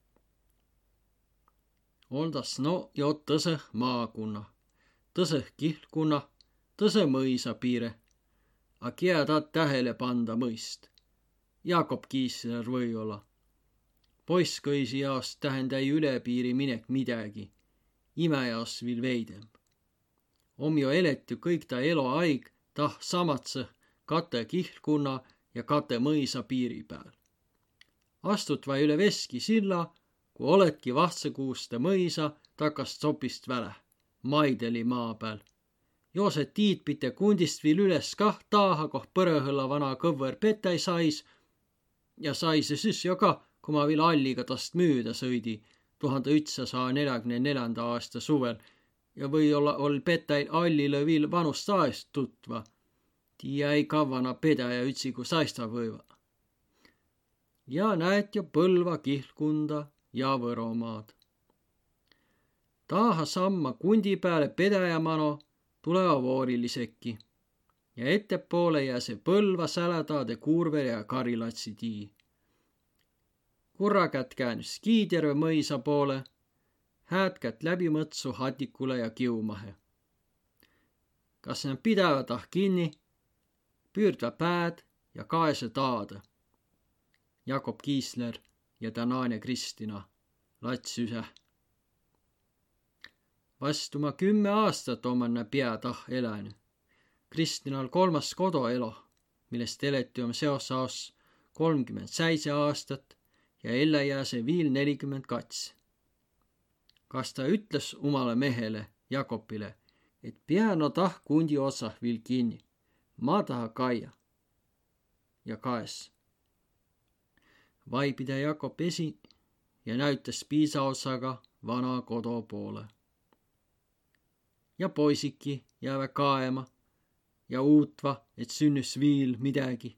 Oldas no jo tõsõh maakunna, tõsõh kihlkunna, tõsõ mõisa piire. A kiä taad tähele panda mõist. Jakob Kiisler või olla. Poiskõisi jaost tähendäi üle piiri minek midägi. Ime jaos viil veidemb. Om jo eletü kõik ta eloaig tah samatsõh kate kihlkunna ja kate mõisa piiri pääl. Astut vai üle veski silla, kui oletki vahtsõkuuste mõisa takast sopist väle, Maideli maa pääl. Joose tiid pite kundist viil üles kah taaha, koh põrõhõlla vana kõvver petäi sais ja saise süs jo ka, kui ma viil alliga tast müüda sõidi 1944. aasta suvel ja või-olla ol petäi allile viil vanust aest tutva. Tiia ei kavvana pedäjä ütsigu saista võiva. Ja näet jo Põlva kihlkunda ja Võromaad. Taaha samma kundi pääle pedäjämano tuleva vooriliseki ja ettepoole jää see Põlva sälätaade Kuurvere ja Karilatsi tii. Kurrakät käänüs Kiidjärve mõisa poole, häätkät läbi mõtsu Hatikule ja Kiumahe. Kas ne pidävä tah kinni, püürdvä pääd ja kaese taada. Jakob Kiisler ja Tanane Kristina, Lats üse. Vastuma 10 aastat omanna pea tah eläny. Kristinal 3. kodoelo, millest eleti om seosaos 37 aastat ja elle jää see viil 42. Kas ta ütles umale mehele, Jakobile, et pea no tah kundi otsah viil kinni. Ma taha kaia. Ja kaes. Vai pidä Jakob esi ja näytäs piisaotsaga vana kodo poole. Ja poisiki jäävä kaema ja uutva, et synnys viil midägi.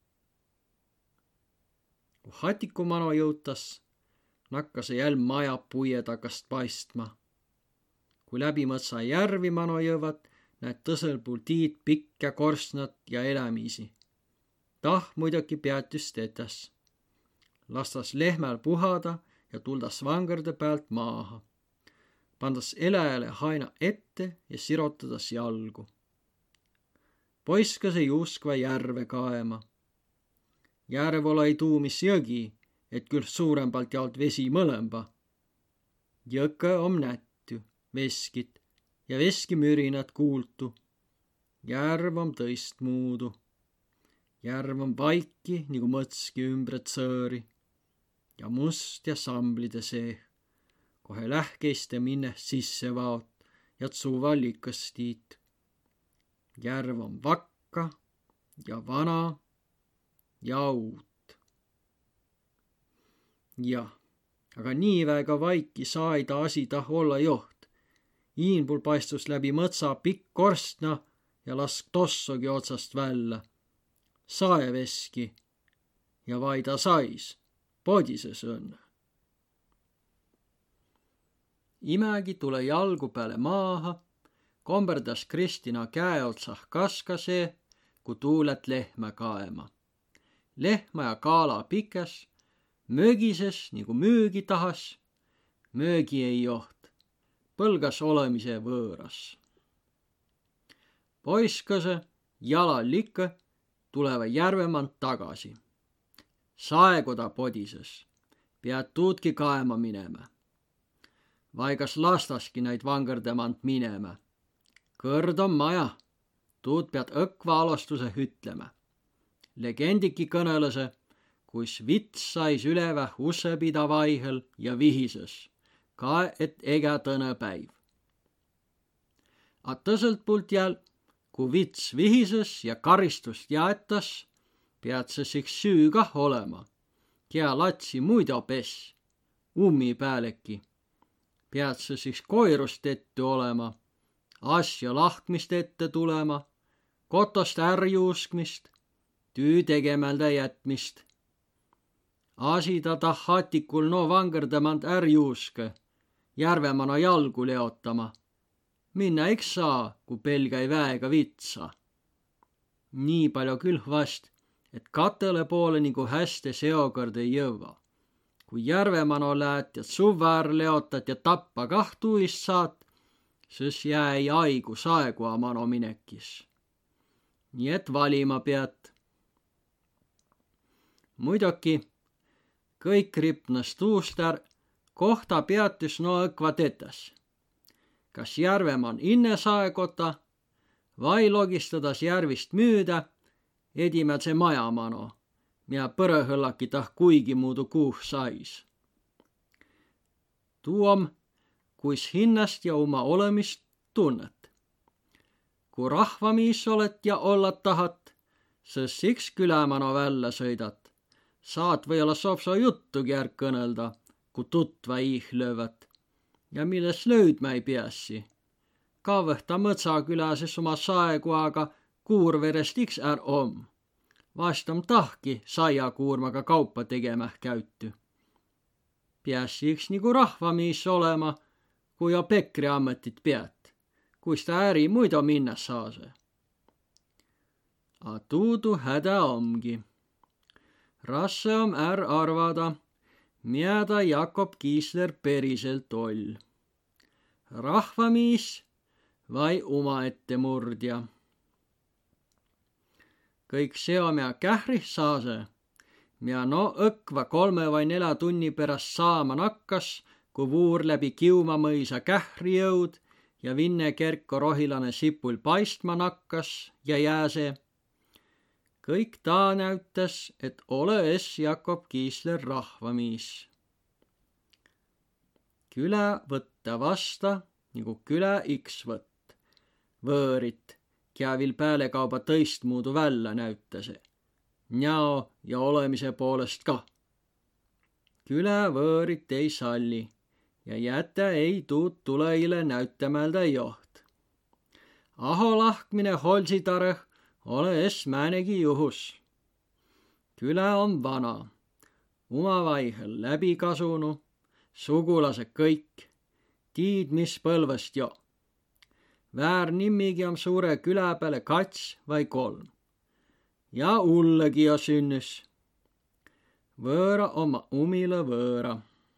Kui Hatikumano jõutas, nakkas jäl maja puie takast paistma. Kui läbi mõtsa järvi mano jõvat, näed tõsõl puul tiid pikkä korsnat ja elämisi. Tah muidugi peatüs tetäs. Lastas lehmäl puhada ja tuldas vangerde pealt maaha. Pandas eläjale haina ette ja sirotadas jalgu. Poiskase juuskva järve kaema. Järv ole ei tuumis jõgi, et küll suurempalt jaolt vesi mõlemba. Jõke om nätty, veskit ja veskimürinat kuultu. Järv om tõist muudu. Järv on vaiki, nagu mõtski ümbret sõõri. Ja must ja samblide seeh. Kohe lähkeiste minne sisse vaot ja tsuvallikas tiit. Järv on vakka ja vana ja uut. Jah, aga nii väga vaiki sai ta asi tah olla joht. Iinpul paistus läbi mõtsa pikk korstna ja lask tossogi otsast välja. Saeveski ja vai ta sais, podises õnne. Imägi tule jalgu peale maaha, komberdas Kristina käe otsah kaskase, kui tuulet lehmä kaema. Lehmä ja kaala pikes, mögises nagu müügi tahas, möögi ei joht, põlgas olemise võõras. Poiskase jalal ikka tuleva järvemant tagasi. Saekoda podises, pead tuudki kaema minema. Vaigas lastaski näid vangerdamant minema. Kõrd on maja, tuud pead õkva alostuse hütlema. Legendiki kõnelase, kus vits sais ülevä ussepida vaihel ja vihises, ka et ega tõne päiv. A tõselt pult jäl, kui vits vihises ja karistust jaetas, pead see siks süü kah olema. Kea latsi muido pess, ummi pääleki. Pead see siks koirust ette olema, asja lahkmist ette tulema, kotost ärjuuskmist, tüü tegemälda jätmist. Asida tahatikul no vangerdamant ärjuuske, järvemana jalgu leotama. Minna iks saa, kui pelgai väega vitsa. Nii palju küll vast, et katele poole nagu hästi seokord ei jõua. Kui järvemano läät ja suvar leotat ja tappa kahtuist saat, siis jäi aigu saegua mano minekis. Nii et valima pead. Muidoki, kõik ripnas tuustar, kohta peatus no õkva tetas. Kas järveman inne saekota vai logistadas järvist müüda edimät se majamano, mia põrõhõllaki tah kuigi muudu kuuh sais. Tuom, kuis hinnast ja oma olemist tunnet. Kui rahvamiis olet ja olla tahat, siis siks külämano välja sõidat. Saat või-olla sopso juttugi ärk kõnelda, kui tutva ihlöövat. Ja milles löydmä ei piässi. Kavõhta Mõtsaküläses oma saekuaga Kuurverest iks om. Vastam tahki saiakuurmaga kauppa tegemäh käytty. Piässi iks nagu rahvamiis olema, kui jo Pekri ammetit peat, kuis ta äri muido minna saase. A tuudu hädä omgi. Rasse om arvada, miäda Jakob Kiisler periselt oll. Rahvamiis vai omaette murdja. Kõik seo mea kährih saase, mea no õkva 3 vai 4 tunni pärast saama nakkas, kui vuur läbi Kiuma mõisa kähri jõud ja Vinne Kerko rohilane sipul paistma nakkas ja jääse. Kõik ta näütas, et ole es Jakob Kiisler rahvamiis. Külä võtta vasta, nagu külä iks võtt. Võõrit, kea vil päälekauba tõistmuudu välja näütase. Njao ja olemise poolest ka. Külä võõrit ei salli ja jätä ei tuud tuleile näütämälda joht. Aho lahkmine Holsitarõh ole es määnegi juhus. Külä on vana, umavaihel läbi kasunu, sugulase kõik, tiid mis põlvest jo. Väär nimigi on suure külä peale 2 vai 3. Ja ullegi jo sünnüs. Võõra oma umile võõra.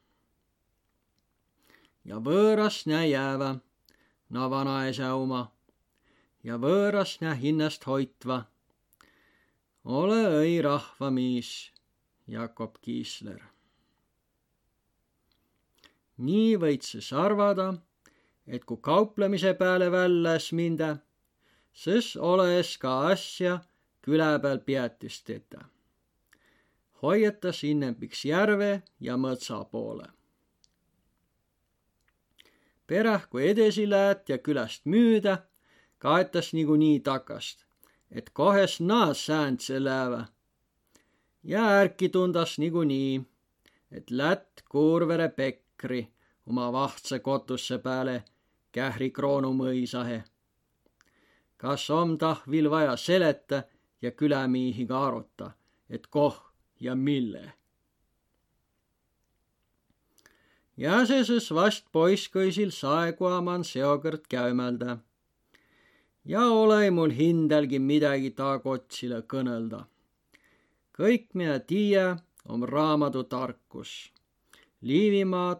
Ja võõras nä jäävä, na vanaisa oma. Ja võõras nä hinnast hoitva. Ole õi rahvamiis, Jakob Kiisler. Nii võid siis arvada, et kui kauplemise peale väljas minda, siis ole es ka asja külä peal peatust teda. Hoiatas innempiks järve ja mõtsa poole. Peräh kui edesi läät ja küläst müüda, kaetas nagu nii takast, et kohes naas sääntse läävä. Ja ärki tundas nagu nii, et Lätt Kuurvere Pekri oma vahtse kotusse peale kähri kroonu mõisahe. Kas om tah vil vaja seleta ja külämiihiga aruta, et koh ja mille. Ja see siis vast poiskõisil saeguaman seokõrd käümälda. ja ole mul hindelgi midagi taa kotsile kõnelda. Kõik mina tiia om raamatu tarkus. Liivimaa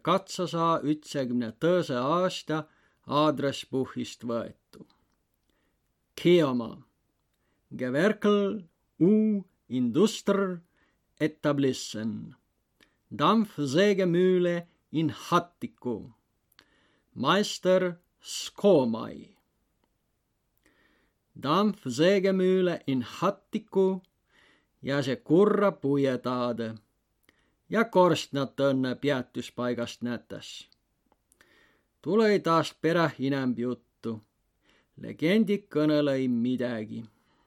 1292. aasta aadressbuchist võetu. Keoma. Gewerkel u Industr etablissen. Dampfsägemühle in Hattiku. Meister Skomai. Dampfsägemühle in Hattiku ja see kurra puietaade ja korstnat õnne peatuspaigast nätes. Tulei taas perä inemb juttu. Legendi kõnelei midagi.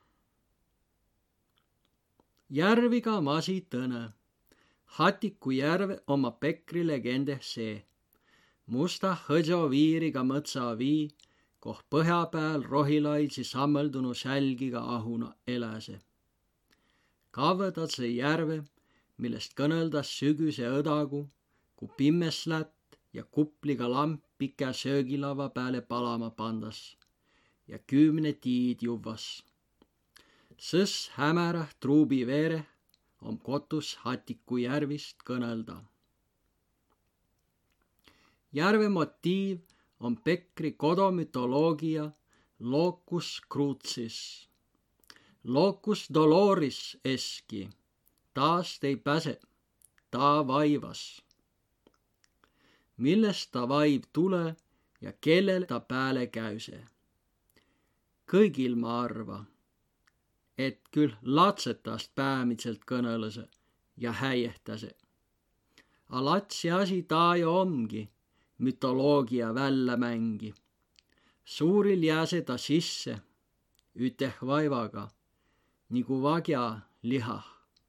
Järviga masi tõne. Hattiku järve oma Pekri legende see. Musta hõdso viiriga mõtsa vii, koh põhja pääl rohilaidsi sammeldunu sälgiga ahuna eläse. Kavvedad see järve, millest kõneldas sügüse õdagu, ku pimmeslätt ja kupliga lamp pika söögilava pääle palama pandas ja 10 tiid juvvas. Sõs hämärä truubi veere om kotus Hattiku järvist kõnelda. Järve motiiv on Pekri kodomütoloogia locus crucis. Locus doloris eski, taast ei pääse, ta vaivas. Millest ta vaib tule ja kellel ta pääle käyse? Kõigil ma arva, et küll latsetast päämitselt kõnelase ja häiehtase. A latsi asi taa jo omgi, mütoloogia välja mängi. Suuril jääse ta sisse, üteh vaivaga, nigu vagja lihah.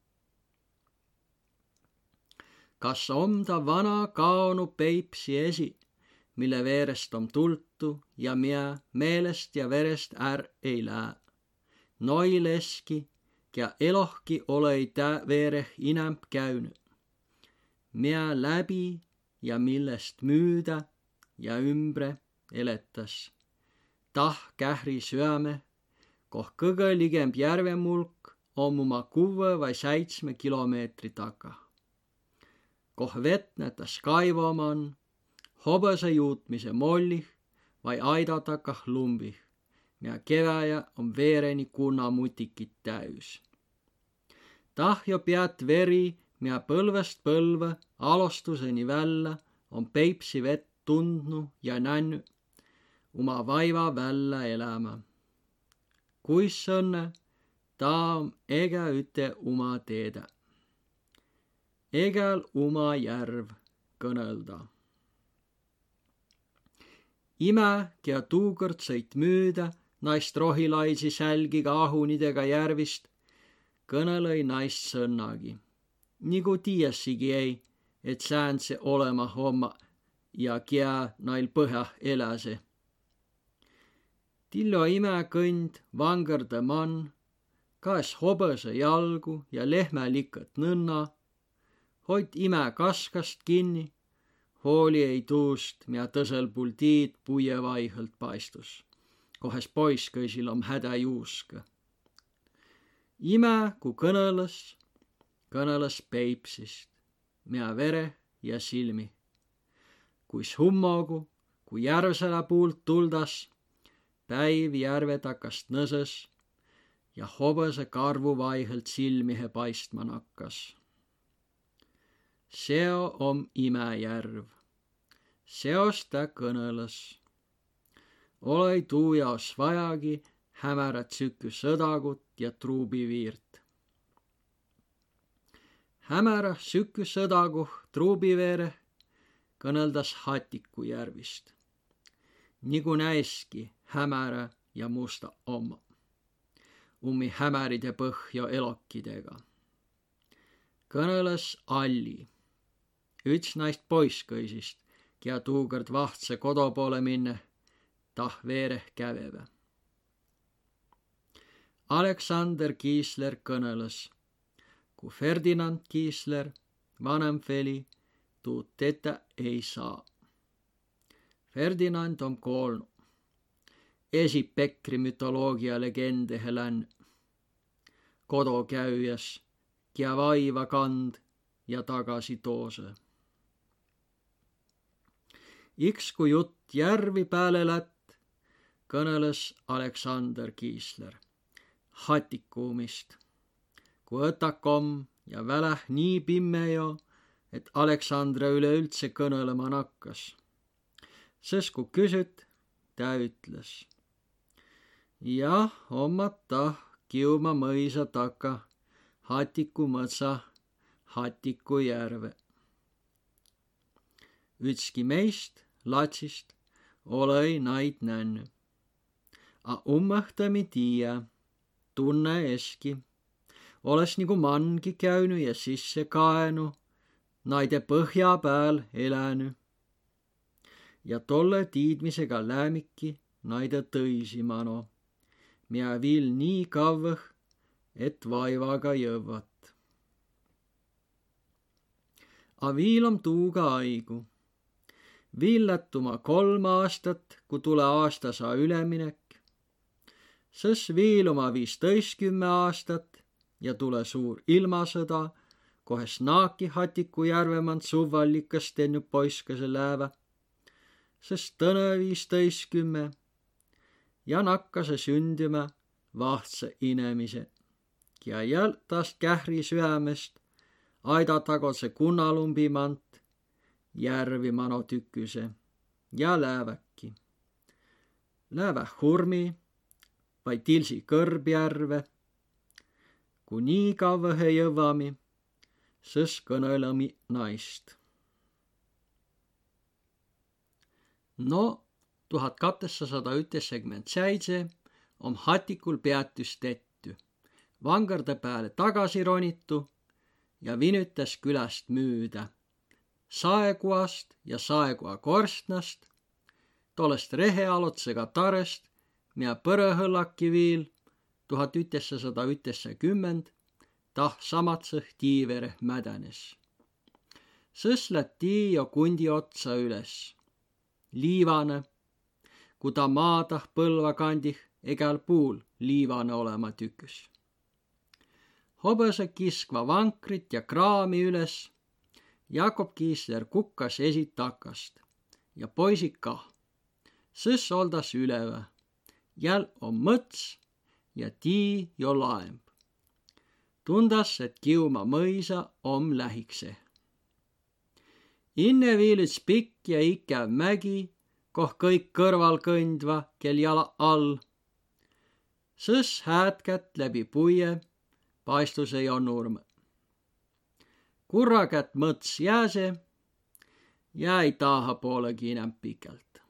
Kas om ta vana kaonu Peipsi esi, mille veerest om tultu ja mie meelest ja verest ei lää. Noileski ja elohki olei tää veereh inemp käyny. Mie läbi ja millest müüdä ja ümbre eletas. Tah kähri syöme, koh kõgõ ligemb järvemulk om oma 6 vai 7 kilomeetri taga. Koh vett nätäs kaivoman, hobõse juutmise mollih vai aida takah lumbih, mia keväjä on veereni kunnamutikit täys. Tah jo peat veri, mia põlvest põlve alustuseni välja on Peipsi vett tundnu ja nänny oma vaiva välja elämä. Kuis õnne, ta on ega üte uma teedä. Egal uma järv kõnelda. Ime, kia tuukord sõit müüda naist rohilaisi sälgiga ahunidega järvist, kõnelõi naist sõnnagi. Nigu tiiessigi ei, et säändse olema homma ja kia nail põhjah eläse. Tillo ime kõnd vangõrda man, kaes hobõse jalgu ja lehmälikët nõnna, hoid ime kaskast kinni, hooli ei tuust, mia tõsel puul tiid puie vaihõlt paistus, kohes poiskõisil om hädä juuska. Ime, ku kõneles Peipsist, mia vere ja silmi. Kuis hummogu, ku järvsele puult tuldas, päiv järve takast nõses ja hobõse karvu vaihõlt silmihe paistma nakkas. Seo om imejärv. Seost ta kõneles. Olei tuu jaos vajagi hämärät süküsõdagut ja truubiviirt. Hämärä süküsõdaguh truubiveere kõneldas Hattiku järvist. Nigu näiski hämärä ja musta oma. Ummi hämäride põhja elokkidega. Kõneles Alli. Üts naist poiskõisist, kia tuugõrd vahtse kodo poole minne, tah veereh käveve. Aleksander Kiisler kõneles, ku Ferdinand Kiisler, vanem feli, tuud tetä ei saa. Ferdinand on koolnu. Esipekri mütoloogia legendehe länn. Kodokäyjäs, kia vaiva kand ja tagasi toose. Iks kui jutt järvi pääle lätt, kõneles Aleksander Kiisler Hatikuumist, kui õtakom ja väläh nii pimmejo, et Aleksandre üleüldse kõnelema nakkas. Sest kui küsyt, ta ütles: jah, ommat tah Kiuma mõisa taka, Hatiku mõtsa, Hatiku järve. Ütski meist, latsist, olei naid nänny. A ummõhtami tiiä, tunne eski. Oles nagu mangi käyny ja sisse kaenu, naide põhja pääl eläny. Ja tolle tiidmisega lämiki naide tõisi mano, mia viil nii kavvõh, et vaivaga jõvat. A viil om tuuga aigu. Viil lättuma 3 aastat, kui tule aastasa üleminek. Sõs viil oma 15 aastat ja tule suur ilmasõda, kohes naaki Hatiku järvemand suvallikas tennu poiskase läävä. Sõs tõne 15 ja nakkase sündimä vahtse inemise, ja jältast kähri süämest aidatagotse kunnalumbimant järvi mano tüküse ja lääväki. Läävä hurmi vai tilsi kõrbjärve, kui nii kavvõhe jõvami, sõs kõnõlõmi naist. No 1297 om Hatikul peatüs tetty, vangarde pääle tagasi ronitu ja vinütäs küläst müüdä. Saekuast ja saekua korstnast, tollest rehealotsega tarest, mia põrõhõllaki viil 1990 tah samatsõh tiivereh mädänes. Sõs lätt tii jo kundi otsa üles. Liivane, ku ta maatah Põlva kandih egal puul liivane olema tüküs. Hobõse kiskva vankrit ja kraami üles, Jakob Kiisler kukkas esitakast ja poisid kah. Sõs oldas ülevä, jäl om mõts ja tii jo laemb. Tundas, et Kiuma mõisa om lähikse. Inne viil üts pikk ja ikäv mägi, koh kõik kõrval kõndva, kel jala all. Sõs häätkät läbi puie, paistuse jo nurm. Kurrakät mõts jääse, jäi taaha poolegi inämp pikelt.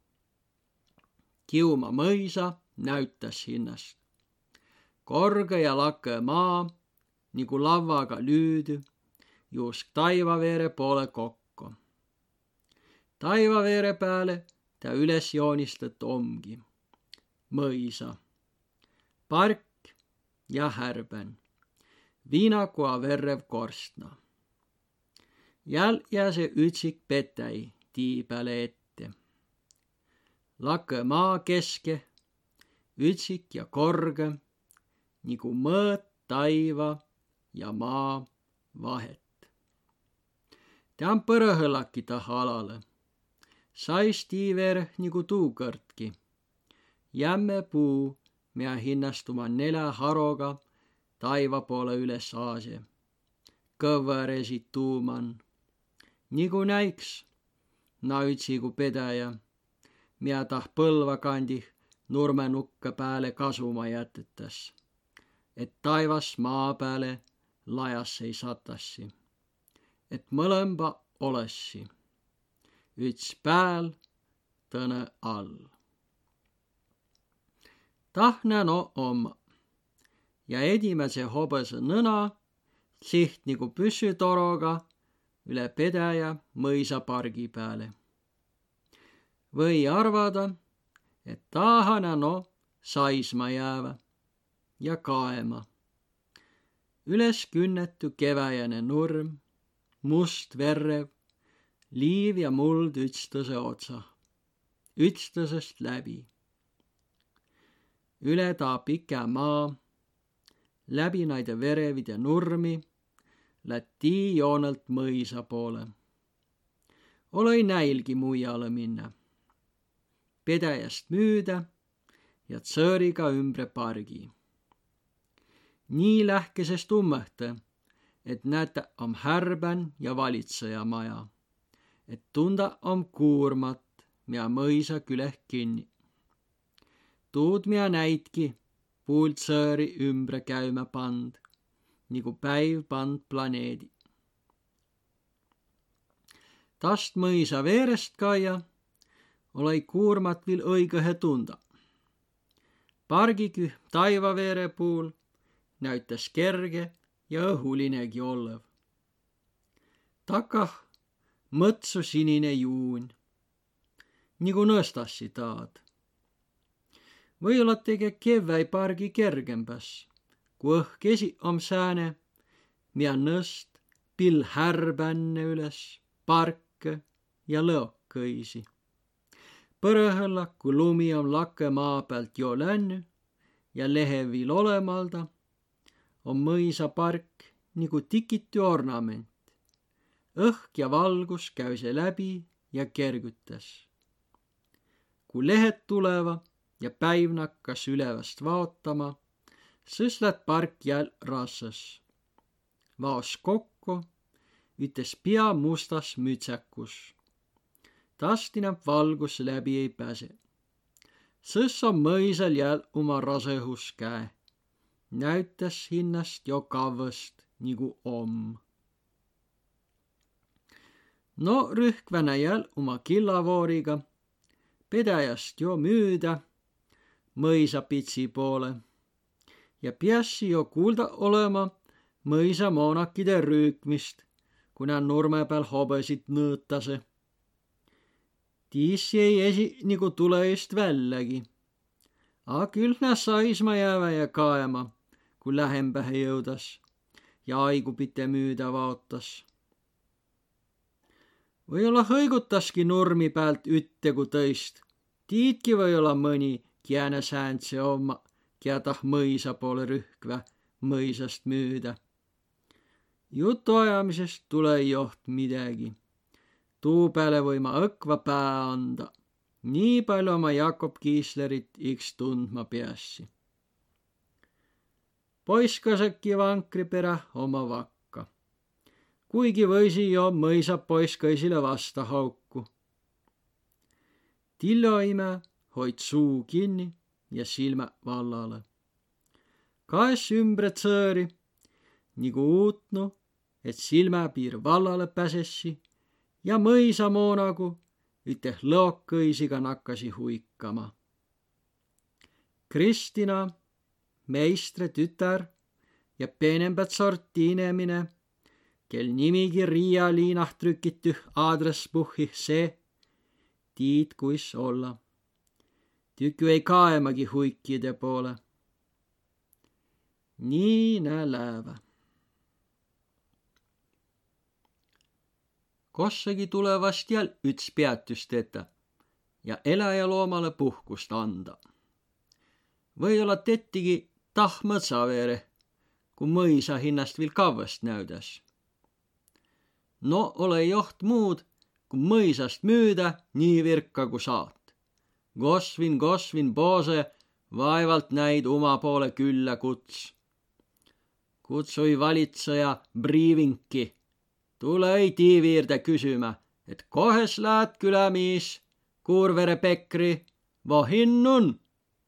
Kiuma mõisa näütäs hinnast. Korge ja lake maa, nigu lavvaga lüüdü, juusk taivaveere poole kokko. Taivaveere pääle ta üles joonistet omgi. Mõisa, park ja härben, viinakua verrev korstna. Jäl jääse ütsik petäi tii pääle ette. Lake maa keske, ütsik ja korge, nigu mõõt taiva ja maa vahet. Ta on põrõhõllaki taha alale. Sais tiivereh nigu tuukõrtki. Jämme puu, mia hinnastuma 4 haroga taiva poole üles aase. Kõvõresid tuuman. Nigu näiks, na ütsigu pedäjä, mia tah Põlva kandih nurmenukka pääle kasuma jätetäs, et taivas maa pääle lajas ei satassi, et mõlemba olessi, üts pääl, tõne all. Tahne no omma ja edimäse hobõse nõna siht nigu püssütoroga üle pedäjä mõisa pargi pääle. Või arvada, et tahana no saisma jäävä ja kaema. Üles künnetu keväjäne nurm, must verrev, liiv ja muld ütstõse otsa, ütstõsest läbi. Üle taa pikä maa, läbi naide verevid ja nurmi, lätti joonelt mõisa poole. Oloi näilgi muiale minna. Pedäjäst müüdä ja tsõõriga ümbre pargi. Nii lähkesest ummõhte, et nätä om härbän ja valitseja maja, et tunda om kuurmat, mia mõisa küleh kinni. Tuud mia näitki puult sõõri ümbre käymä pand, nigu päiv pand planeedi. Tast mõisa veerest kaia, olei kuurmat viil õigõhe tunda. Pargiküh taivaveere puul näytäs kerge ja õhulinegi olev. Takah mõtsu sinine juun, nigu nõstassi taad. Või-olla tege kevväi pargi kergembäs, ku õhk esi om sääne, mia nõst pill härbänne üles, parke ja lõokkõisi. Põrõhõlla, ku lumi om lakke maa pealt jo länny ja lehe viil olemalda, on mõisa park nigu tikitü ornament. Õhk ja valgus käüse läbi ja kergütäs. Ku lehed tuleva ja päiv nakkas üleväst vaotama, sõs läät park jäl rassas. Vaos kokku, ütes pia mustas mütsäkus. Tast inämp valgus läbi ei pääse. Sõs on mõisal jäl uma rasõhus käe. Näytäs hinnast jo kavvõst nigu om. No rühkvänä jäl uma killavooriga, pedäjäst jo müüdä, mõisa pitsi poole. Ja piässi jo kuulda olema mõisa moonakide rüükmist, kuna nurme peal hobõsid nõõtase. Tiissi ei esi nigu tule eest vällägi. A küll nä saisma jäävä ja kaema, kui lähempähe jõudas ja aigupite müüdä vaotas. Või-olla hõigutaski nurmi pealt ütte ku tõist. Tiidki või-olla mõni, kiänä sääntse oma, kia tah mõisa poole rühkvä mõisast müüdä. Jutu ajamisest tule joht midagi. Tuu peale võima õkva pää anda. Nii palju oma Jakob Kiislerit iks tundma piässi. Poiskasõki vankri perä oma vakka. Kuigi võisi jo mõisa poiskaisile vasta hauku. Tilloimä hoid suu kinni ja silmä vallale. Kaes ümbre tsõõri, nigu uutnu, et silmäpiir vallale pääsessi ja mõisa moonagu üteh lõokkõisiga nakkasi huikama. Kristina, meistre tütär ja peenembät sorti inemine, kel nimigi Riia liinah trükitüh aadresspuhih see, tiid kuis olla. Tükü ei kaemagi huikide poole. Nii nä läävä. Kossegi tulevast jäl üts peatüst tetä ja eläjäloomale puhkust anda. Või-olla tettigi tahmõtsaveere, ku mõisa hinnast viil kavvast näüdäs. No ole joht muud, ku mõisast müüdä nii virka ku saat. Gosvin poose, vaevalt näid uma poole küllä kuts. Kutsui valitseja Briivinki. Tule ei tiiviirde kysymä, et kohes läät kylämiis, Kuurvere Pekri, vohinnun.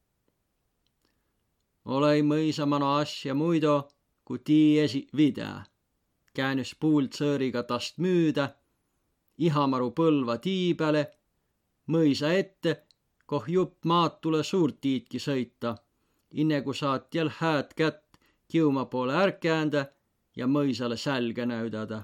Olei mõisamana asja muido, ku tiiesi vidää. Käänys puult sõõriga tast müüdä, Ihamaru põlva tiibäle, mõisa ette, koh jupp maad tule suurt tiidki sõita, inne ku saat jäl hääd kätt kiuma poole ärkäändä ja mõisale sälge näüdädä.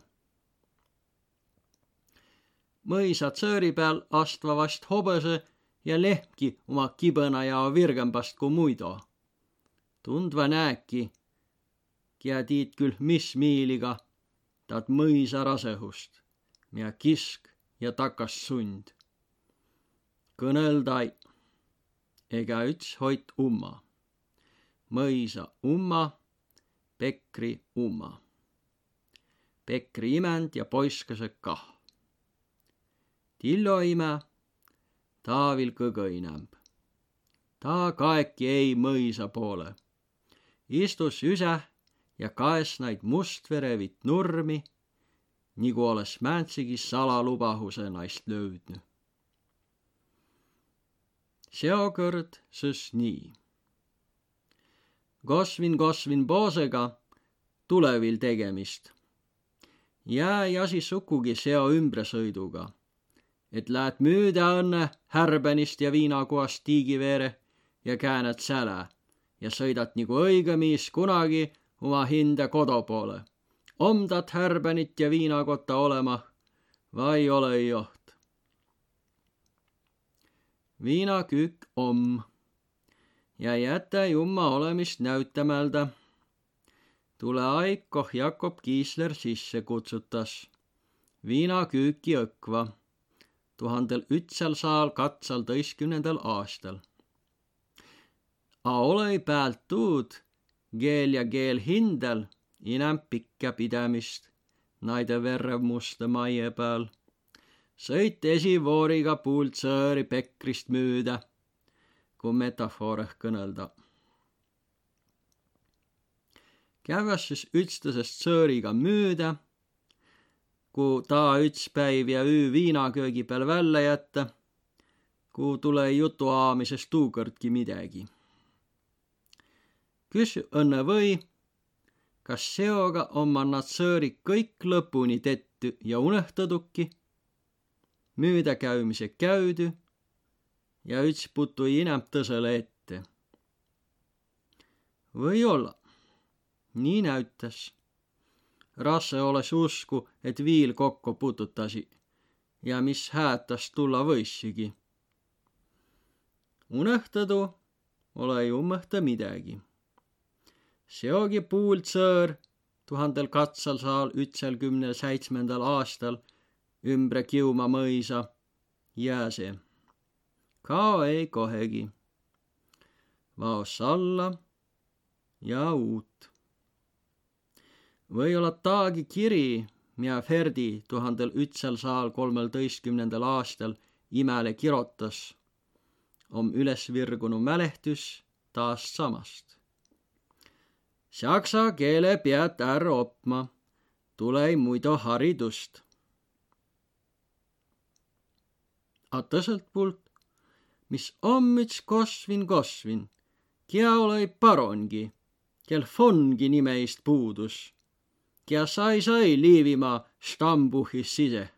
Mõisa tsõõri peal astva vast hobõse ja lehmki oma kibõna jao virgembast ku muido. Tundva nääki, kia tiid küll mis miiliga, taad mõisa rasõhust, mia kisk ja takas sund. Kõnõldai, ega üts hoit umma. mõisa umma, Pekri umma. Pekri imänd ja poiskased kah. Tillo ime, taavil kõgõinämb. Ta kaeki ei mõisa poole. Istus üseh ja kaes naid mustverevit nurmi, nigu oles määntsegi salalubahuse naist löüdnü. Seokõrd sõs nii. Gosvin poosega tulevil tegemist. Jää jasi sukugi seo ümbresõiduga, et läät müüda õnne härbenist ja viinakoast tiigiveere ja käänät sälä ja sõidat nigu õigemiis kunagi oma hinde kodo poole. Omdat härbenit ja viinakotta olema vai ole joht. Viinaküük ja jätä jumma olemist näytämälda. Tule aik, koh Jakob Kiisler sisse kutsutas. Viinaküüki õkva 1112. aastal. A olei päält tuud geel ja geel hindel inämp pikkä pidämist naide verrev musta maie peal. Sõit esivooriga puult sõõri Pekrist müüda, kui metafooreh kõnelda. Käväs siis ütstõsest sõõriga müüda, kui ta üts päiv ja üü viinaköögi peal välja jätta, kui tule jutu aamisest tuukõrdki midagi. Küsü õnne või, kas seoga omman nad sõõri kõik lõpuni tetty ja unõhtaduki, müüda käymise käydy ja üts putui inämp tõsele ette. Või olla, nii näyttäs. Rasse oles usku, et viil kokko pututasi ja mis häätas tulla võissigi. Unõhtadu ole ju mõhta midagi. Seogi puult sõõr 1217. aastal ümbre Kiuma mõisa jääse. Kao ei kohegi. Vaos alla ja uut. Või olla taagi kiri, mia Ferdi 1113. aastal imäle kirotas, om üles virgunu mälehtys taas samast. Saksa keele pead ära opma, tulei muidu haridust. A tõselt poolt, mis om üts Gosvin, kia olei parongi, kel fongi nimeist puudus, kia sai Liivimaa stambuhis sise.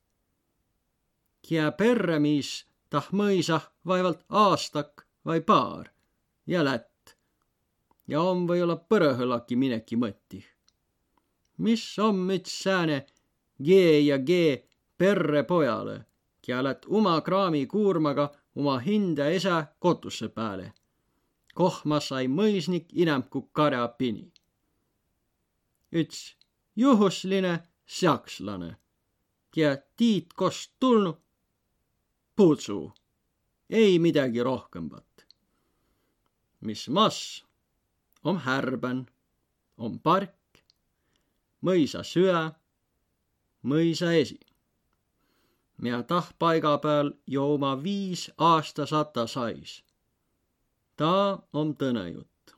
Kia perremiis tah mõisah vaevalt aastak vai paar ja lätt. Ja on või olla põrõhõlaki mineki mõtti. Mis on üts sääne G ja G perre pojale, kia lätt uma kraami kuurmaga oma hinde esä kotusse pääle. Kohma sai mõisnik inämku karja pini. Üts juhusline sakslane, kia tiit kost tulnu, putsu, ei midagi rohkembat. Mis mass? Om härben, om park, mõisa süä, mõisa esi. Mia tah paiga peal jooma 5 aastasata sais. Ta om tõne jutt.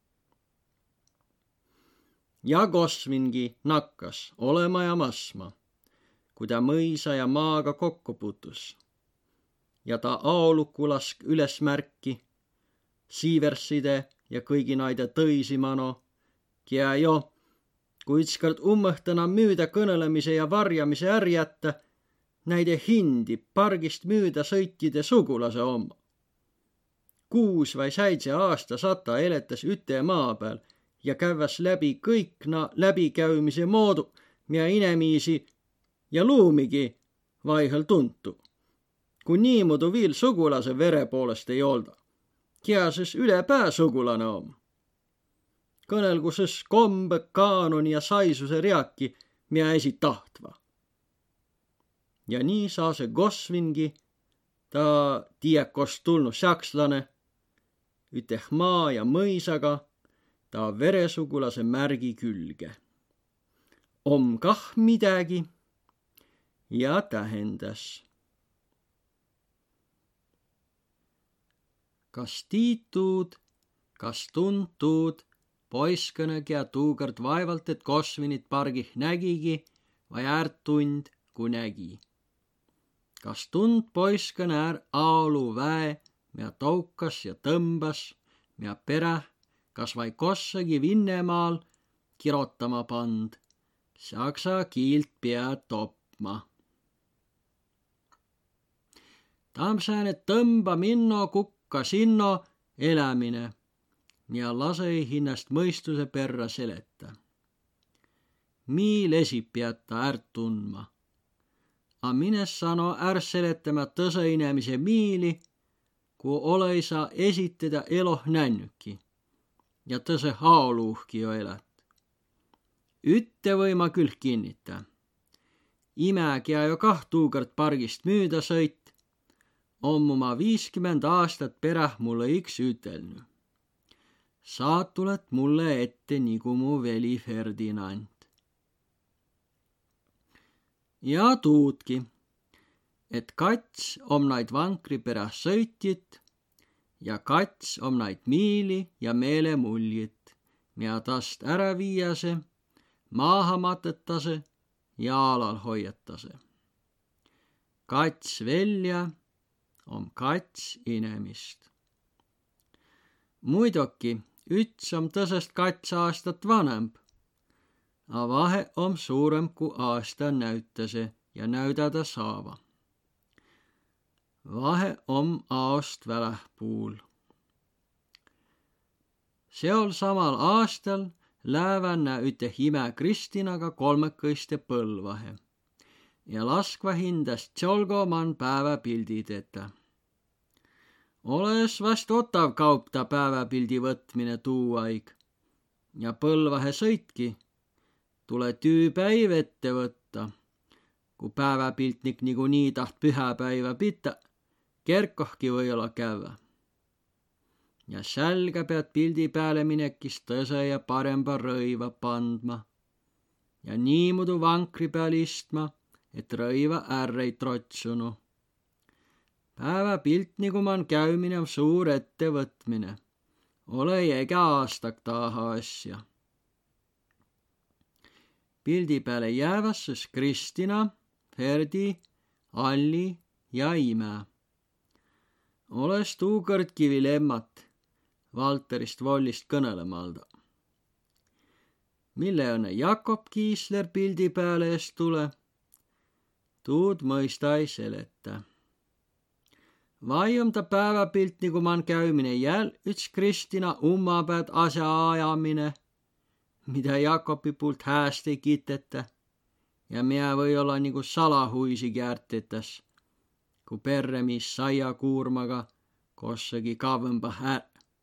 Ja Gosvingi nakkas olema ja masma, kui ta mõisa ja maaga kokku putus. Ja ta aoluku lask üles märki, Siiverside ja kõigi naide tõisimano, kia jo, kui ütskord ummõhtana müüda kõnelemise ja varjamise ärjätta, näide hindi pargist müüda sõitjide sugulase oma. 6 vai 7 aastasata eletas üte maa peal ja käväs läbi kõik läbikäymise moodu, mia inemiisi ja luumigi vaihel tuntu. Kui niimoodi viil sugulase vere poolest ei olda. Kia siis ülepää sugulane om. Kõnelgu siis kombe, kaanon ja saisuse reaki, mia esi tahtva. Ja nii saa see Gosvingi, ta tiekost tulnu sakslane, üteh maa ja mõisaga ta veresugulase märgi külge. Om kah midagi ja tähendas. Kas tiituud, kas tuntuud, poiskõnegi ja tuugõrd vaevalt, et kosvinit pargih nägigi vai äärt tund, kui nägi. Kas tund poiskõne äär aolu väe, mia toukas ja tõmbas, mia peräh, kas vai kossagi Vinnemaal kirotama pand, saksa kiilt pea topma. Tam sääne tõmba minno, kukka sinno elämine ja lasei hinnast mõistuse perra seleta. Miil esib jätta äärt tundma. A mines sano är seletama tõse inemise miili, kui ole sa esitada eloh nännüki ja tõse haoluhki jo elät. Ütte võima küll kinnita. Imägi ja jo kah tuugõrd pargist müüda sõit, on oma 50 aastat peräh mulle iks ütelnü. Sa tuled mulle ette nagu mu veli Ferdinand. Ja tuudki, et kats om naid vankri peräh sõitjit ja kats om naid miili ja meelemuljit, mia tast ära viiase, maaha matetase ja alal hoiatase. Kats välja om kats inemist. Muidoki, üts om tõsest 2 aastat vanemb, a vahe om suurem kui aasta näütase ja näüdada saava. Vahe om aost välähpuul. Seol samal aastal läävänä üte hime Kristinaga kolmekõiste põlvahe ja laskva hindast tsolgoman päeväpildi tetä. Oles vast otav kaup ta päeväpildi võtmine tuu aig ja põlvahe sõitki, tule tüüpäiv ette võtta, kui päeväpiltnik nigu nii taht pühäpäiva pita, kerkohki või olla kävä. Ja sälga pead pildi pääle minekis tõse ja paremba rõiva pandma ja niimudu vankri peal istma, et rõiva ärr ei trotsunu. Päeväpilt nagu man käymine on suur ettevõtmine. Ole ega aastak taha asja. Pildi peale jäävasses Kristina, Ferdi, Alli ja Ime. Oles tuukõrd kivi lemmat Valterist Vollist kõnelemalda. Mille õnne Jakob Kiisler pildi peale eest tule, tuud mõista ei seleta. Vai om ta päeväpilt nagu man käymine jäl üts Kristina ummapäät asja ajamine, mida Jakobi poolt hääst ei kiteta ja mia või olla nagu salahuisi käärtetas, kui perremis saia kuurmaga kossagi kavõmba hää.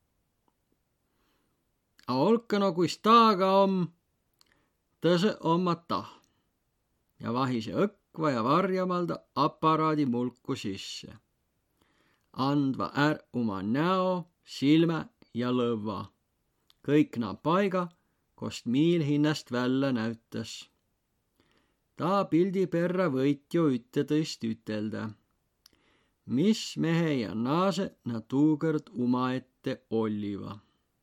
A olkano kuis taaga om, tõse omma tah ja vahise õkva ja varjamalda aparaadi mulku sisse. Andva är oma näo, silmä ja lõva. Kõik na paiga, kost miil hinnast välja näütas. Ta pildi perra võit jo üttetõist ütelda. Mis mehe ja naase na tuugõrd umaette olliva.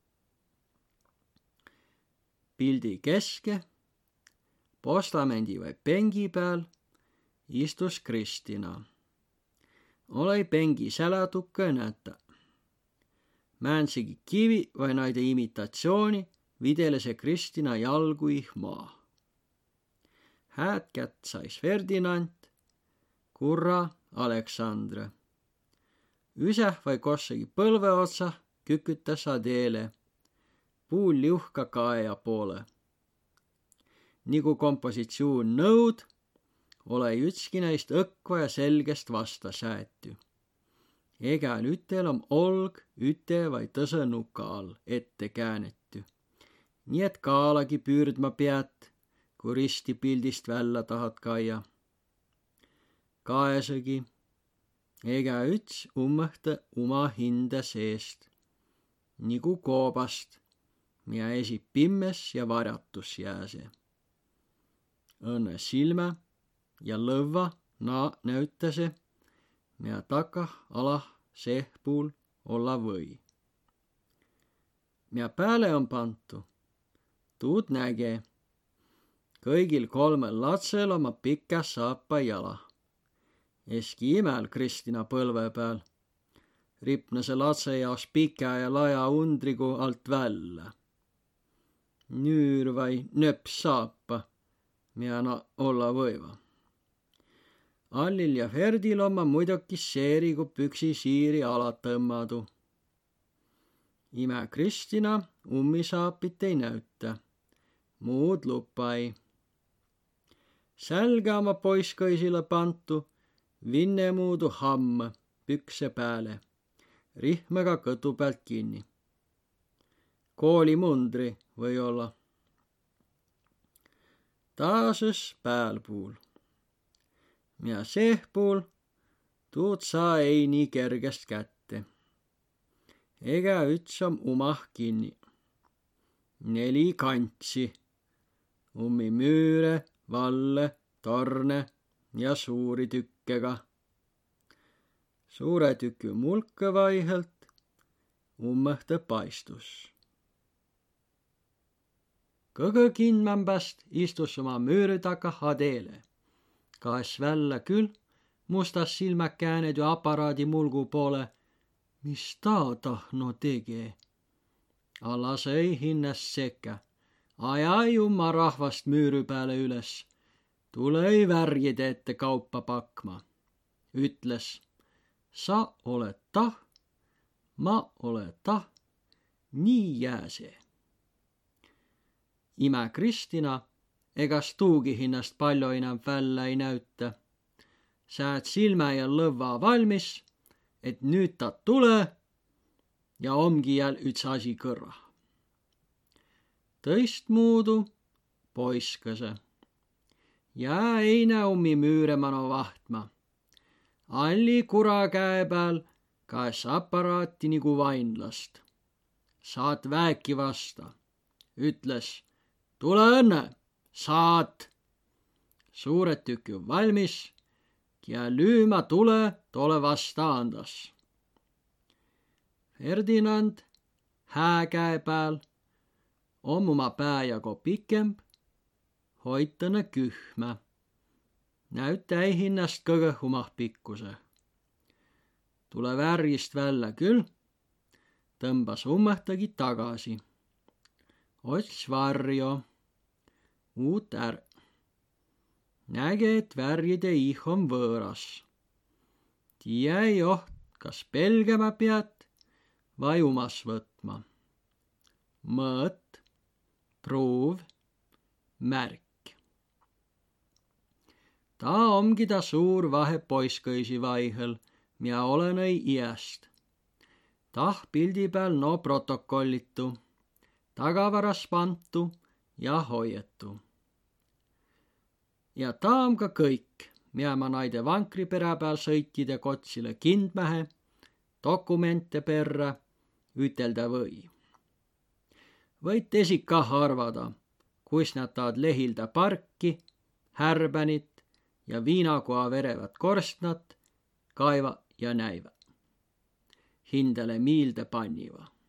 Pildi keske, postamendi või pengi peal istus Kristina. Olei pengi sälätukka näytä. Määnsigi kivi vai naide imitatsiooni videlese Kristina jalguih maa. Hääd kätt sais Ferdinand, kurra Aleksandre. Üseh vai kossagi põlve otsa kükütäs Adele, puul liuhka kaeja poole. Nigu kompositsioon nõud, ole ütski neist õkva ja selgest vasta säätü. Egäl ütel om olg üte vai tõse nuka all ette käänetty. Nii et kaalagi püürdma pead, kui risti pildist välja tahad kaia. Kaesegi, ega üts ummõhta uma hinde seest, nigu koobast, miä esi pimmes ja varjatus jääse. Õnne silmä ja lõvva näyttäse, miä takah alah sehpuul olla või. Miä pääle on pantu, tuud nägee. Kõigil 3 latsel oma pikkä saappa jala. Eski imäl Kristina põlve peal. Ripna se latse jaos pikä ja laja undrigu alt vällä. Nüür vai nöps saappa, miä olla võiva. Allil ja Ferdil oma muidoki seerigu püksi siiri ala tõmmadu. Imä Kristina ummisaapit ei näytä. Muud lupai. Sälgä oma poiskõisile pantu, vinne muudu hamm pükse pääle, rihmega kõtu pealt kinni. Koolimundri või olla. Taases päälpuul. Ja sehpuul tuud saa ei nii kergest kätte. Ega üts on umah kinni. 4 kantsi. Ummi müüre, valle, torne ja suuri tükkega. Suure tükü mulke vaihelt ummõhte paistus. Kõgõ kindmämpäst istus oma müüri taga Adeele. Kaes vällä küll, mustas silmä käänedy aparaadi mulgu poole, mis ta tahno tegee. Allas ei hinnes sekä. Ajai umma rahvast müüri pääle üles. Tule ei värjide ette kauppa pakma. Ütles, sa oled tah, ma oled tah, nii jääse. Imä Kristina egas tuugi hinnast palju enam vällä ei näytä. Säät silmä ja lõvva valmis, et nüüd ta tule ja omgi jäl üts asi kõrra. Tõistmuudu poiskõse. Ja ei näe ummi müüre mano vahtma. Alli kura käe peal kaes aparaati nigu vainlast. Saat väeki vasta. Ütles, tule õnne, saat. Suured tükü valmis ja lüüma tule vasta andas. Ferdinand hää käe pääl om oma pää jago pikemb, hoitõne kühmä. Näytä ei hinnast kõgõ umah pikkuse. Tule värgist vällä küll, tõmbas ummõhtagi tagasi. Ots varjo, uut är. Näge, et värjide ih on võõras. Tiiä ei oht, kas pelgämä pead vai umas võtma. Mõõt, pruuv, märk. Ta omgi ta suur vahe poiskõisi vaihel, miä olenõi iäst. Tah pildi peal no protokollitu, tagavaras pantu ja hoietu. Ja ta on ka kõik, miä ma naide vankripere peal sõitjide kotsile kindmähe, dokumente perrä ütelda või. Võit esikah arvada, kus nad taad lehilda parki, härbänit ja viinakoa verevat korstnat, kaiva ja näivä. Hindele miilde panniva.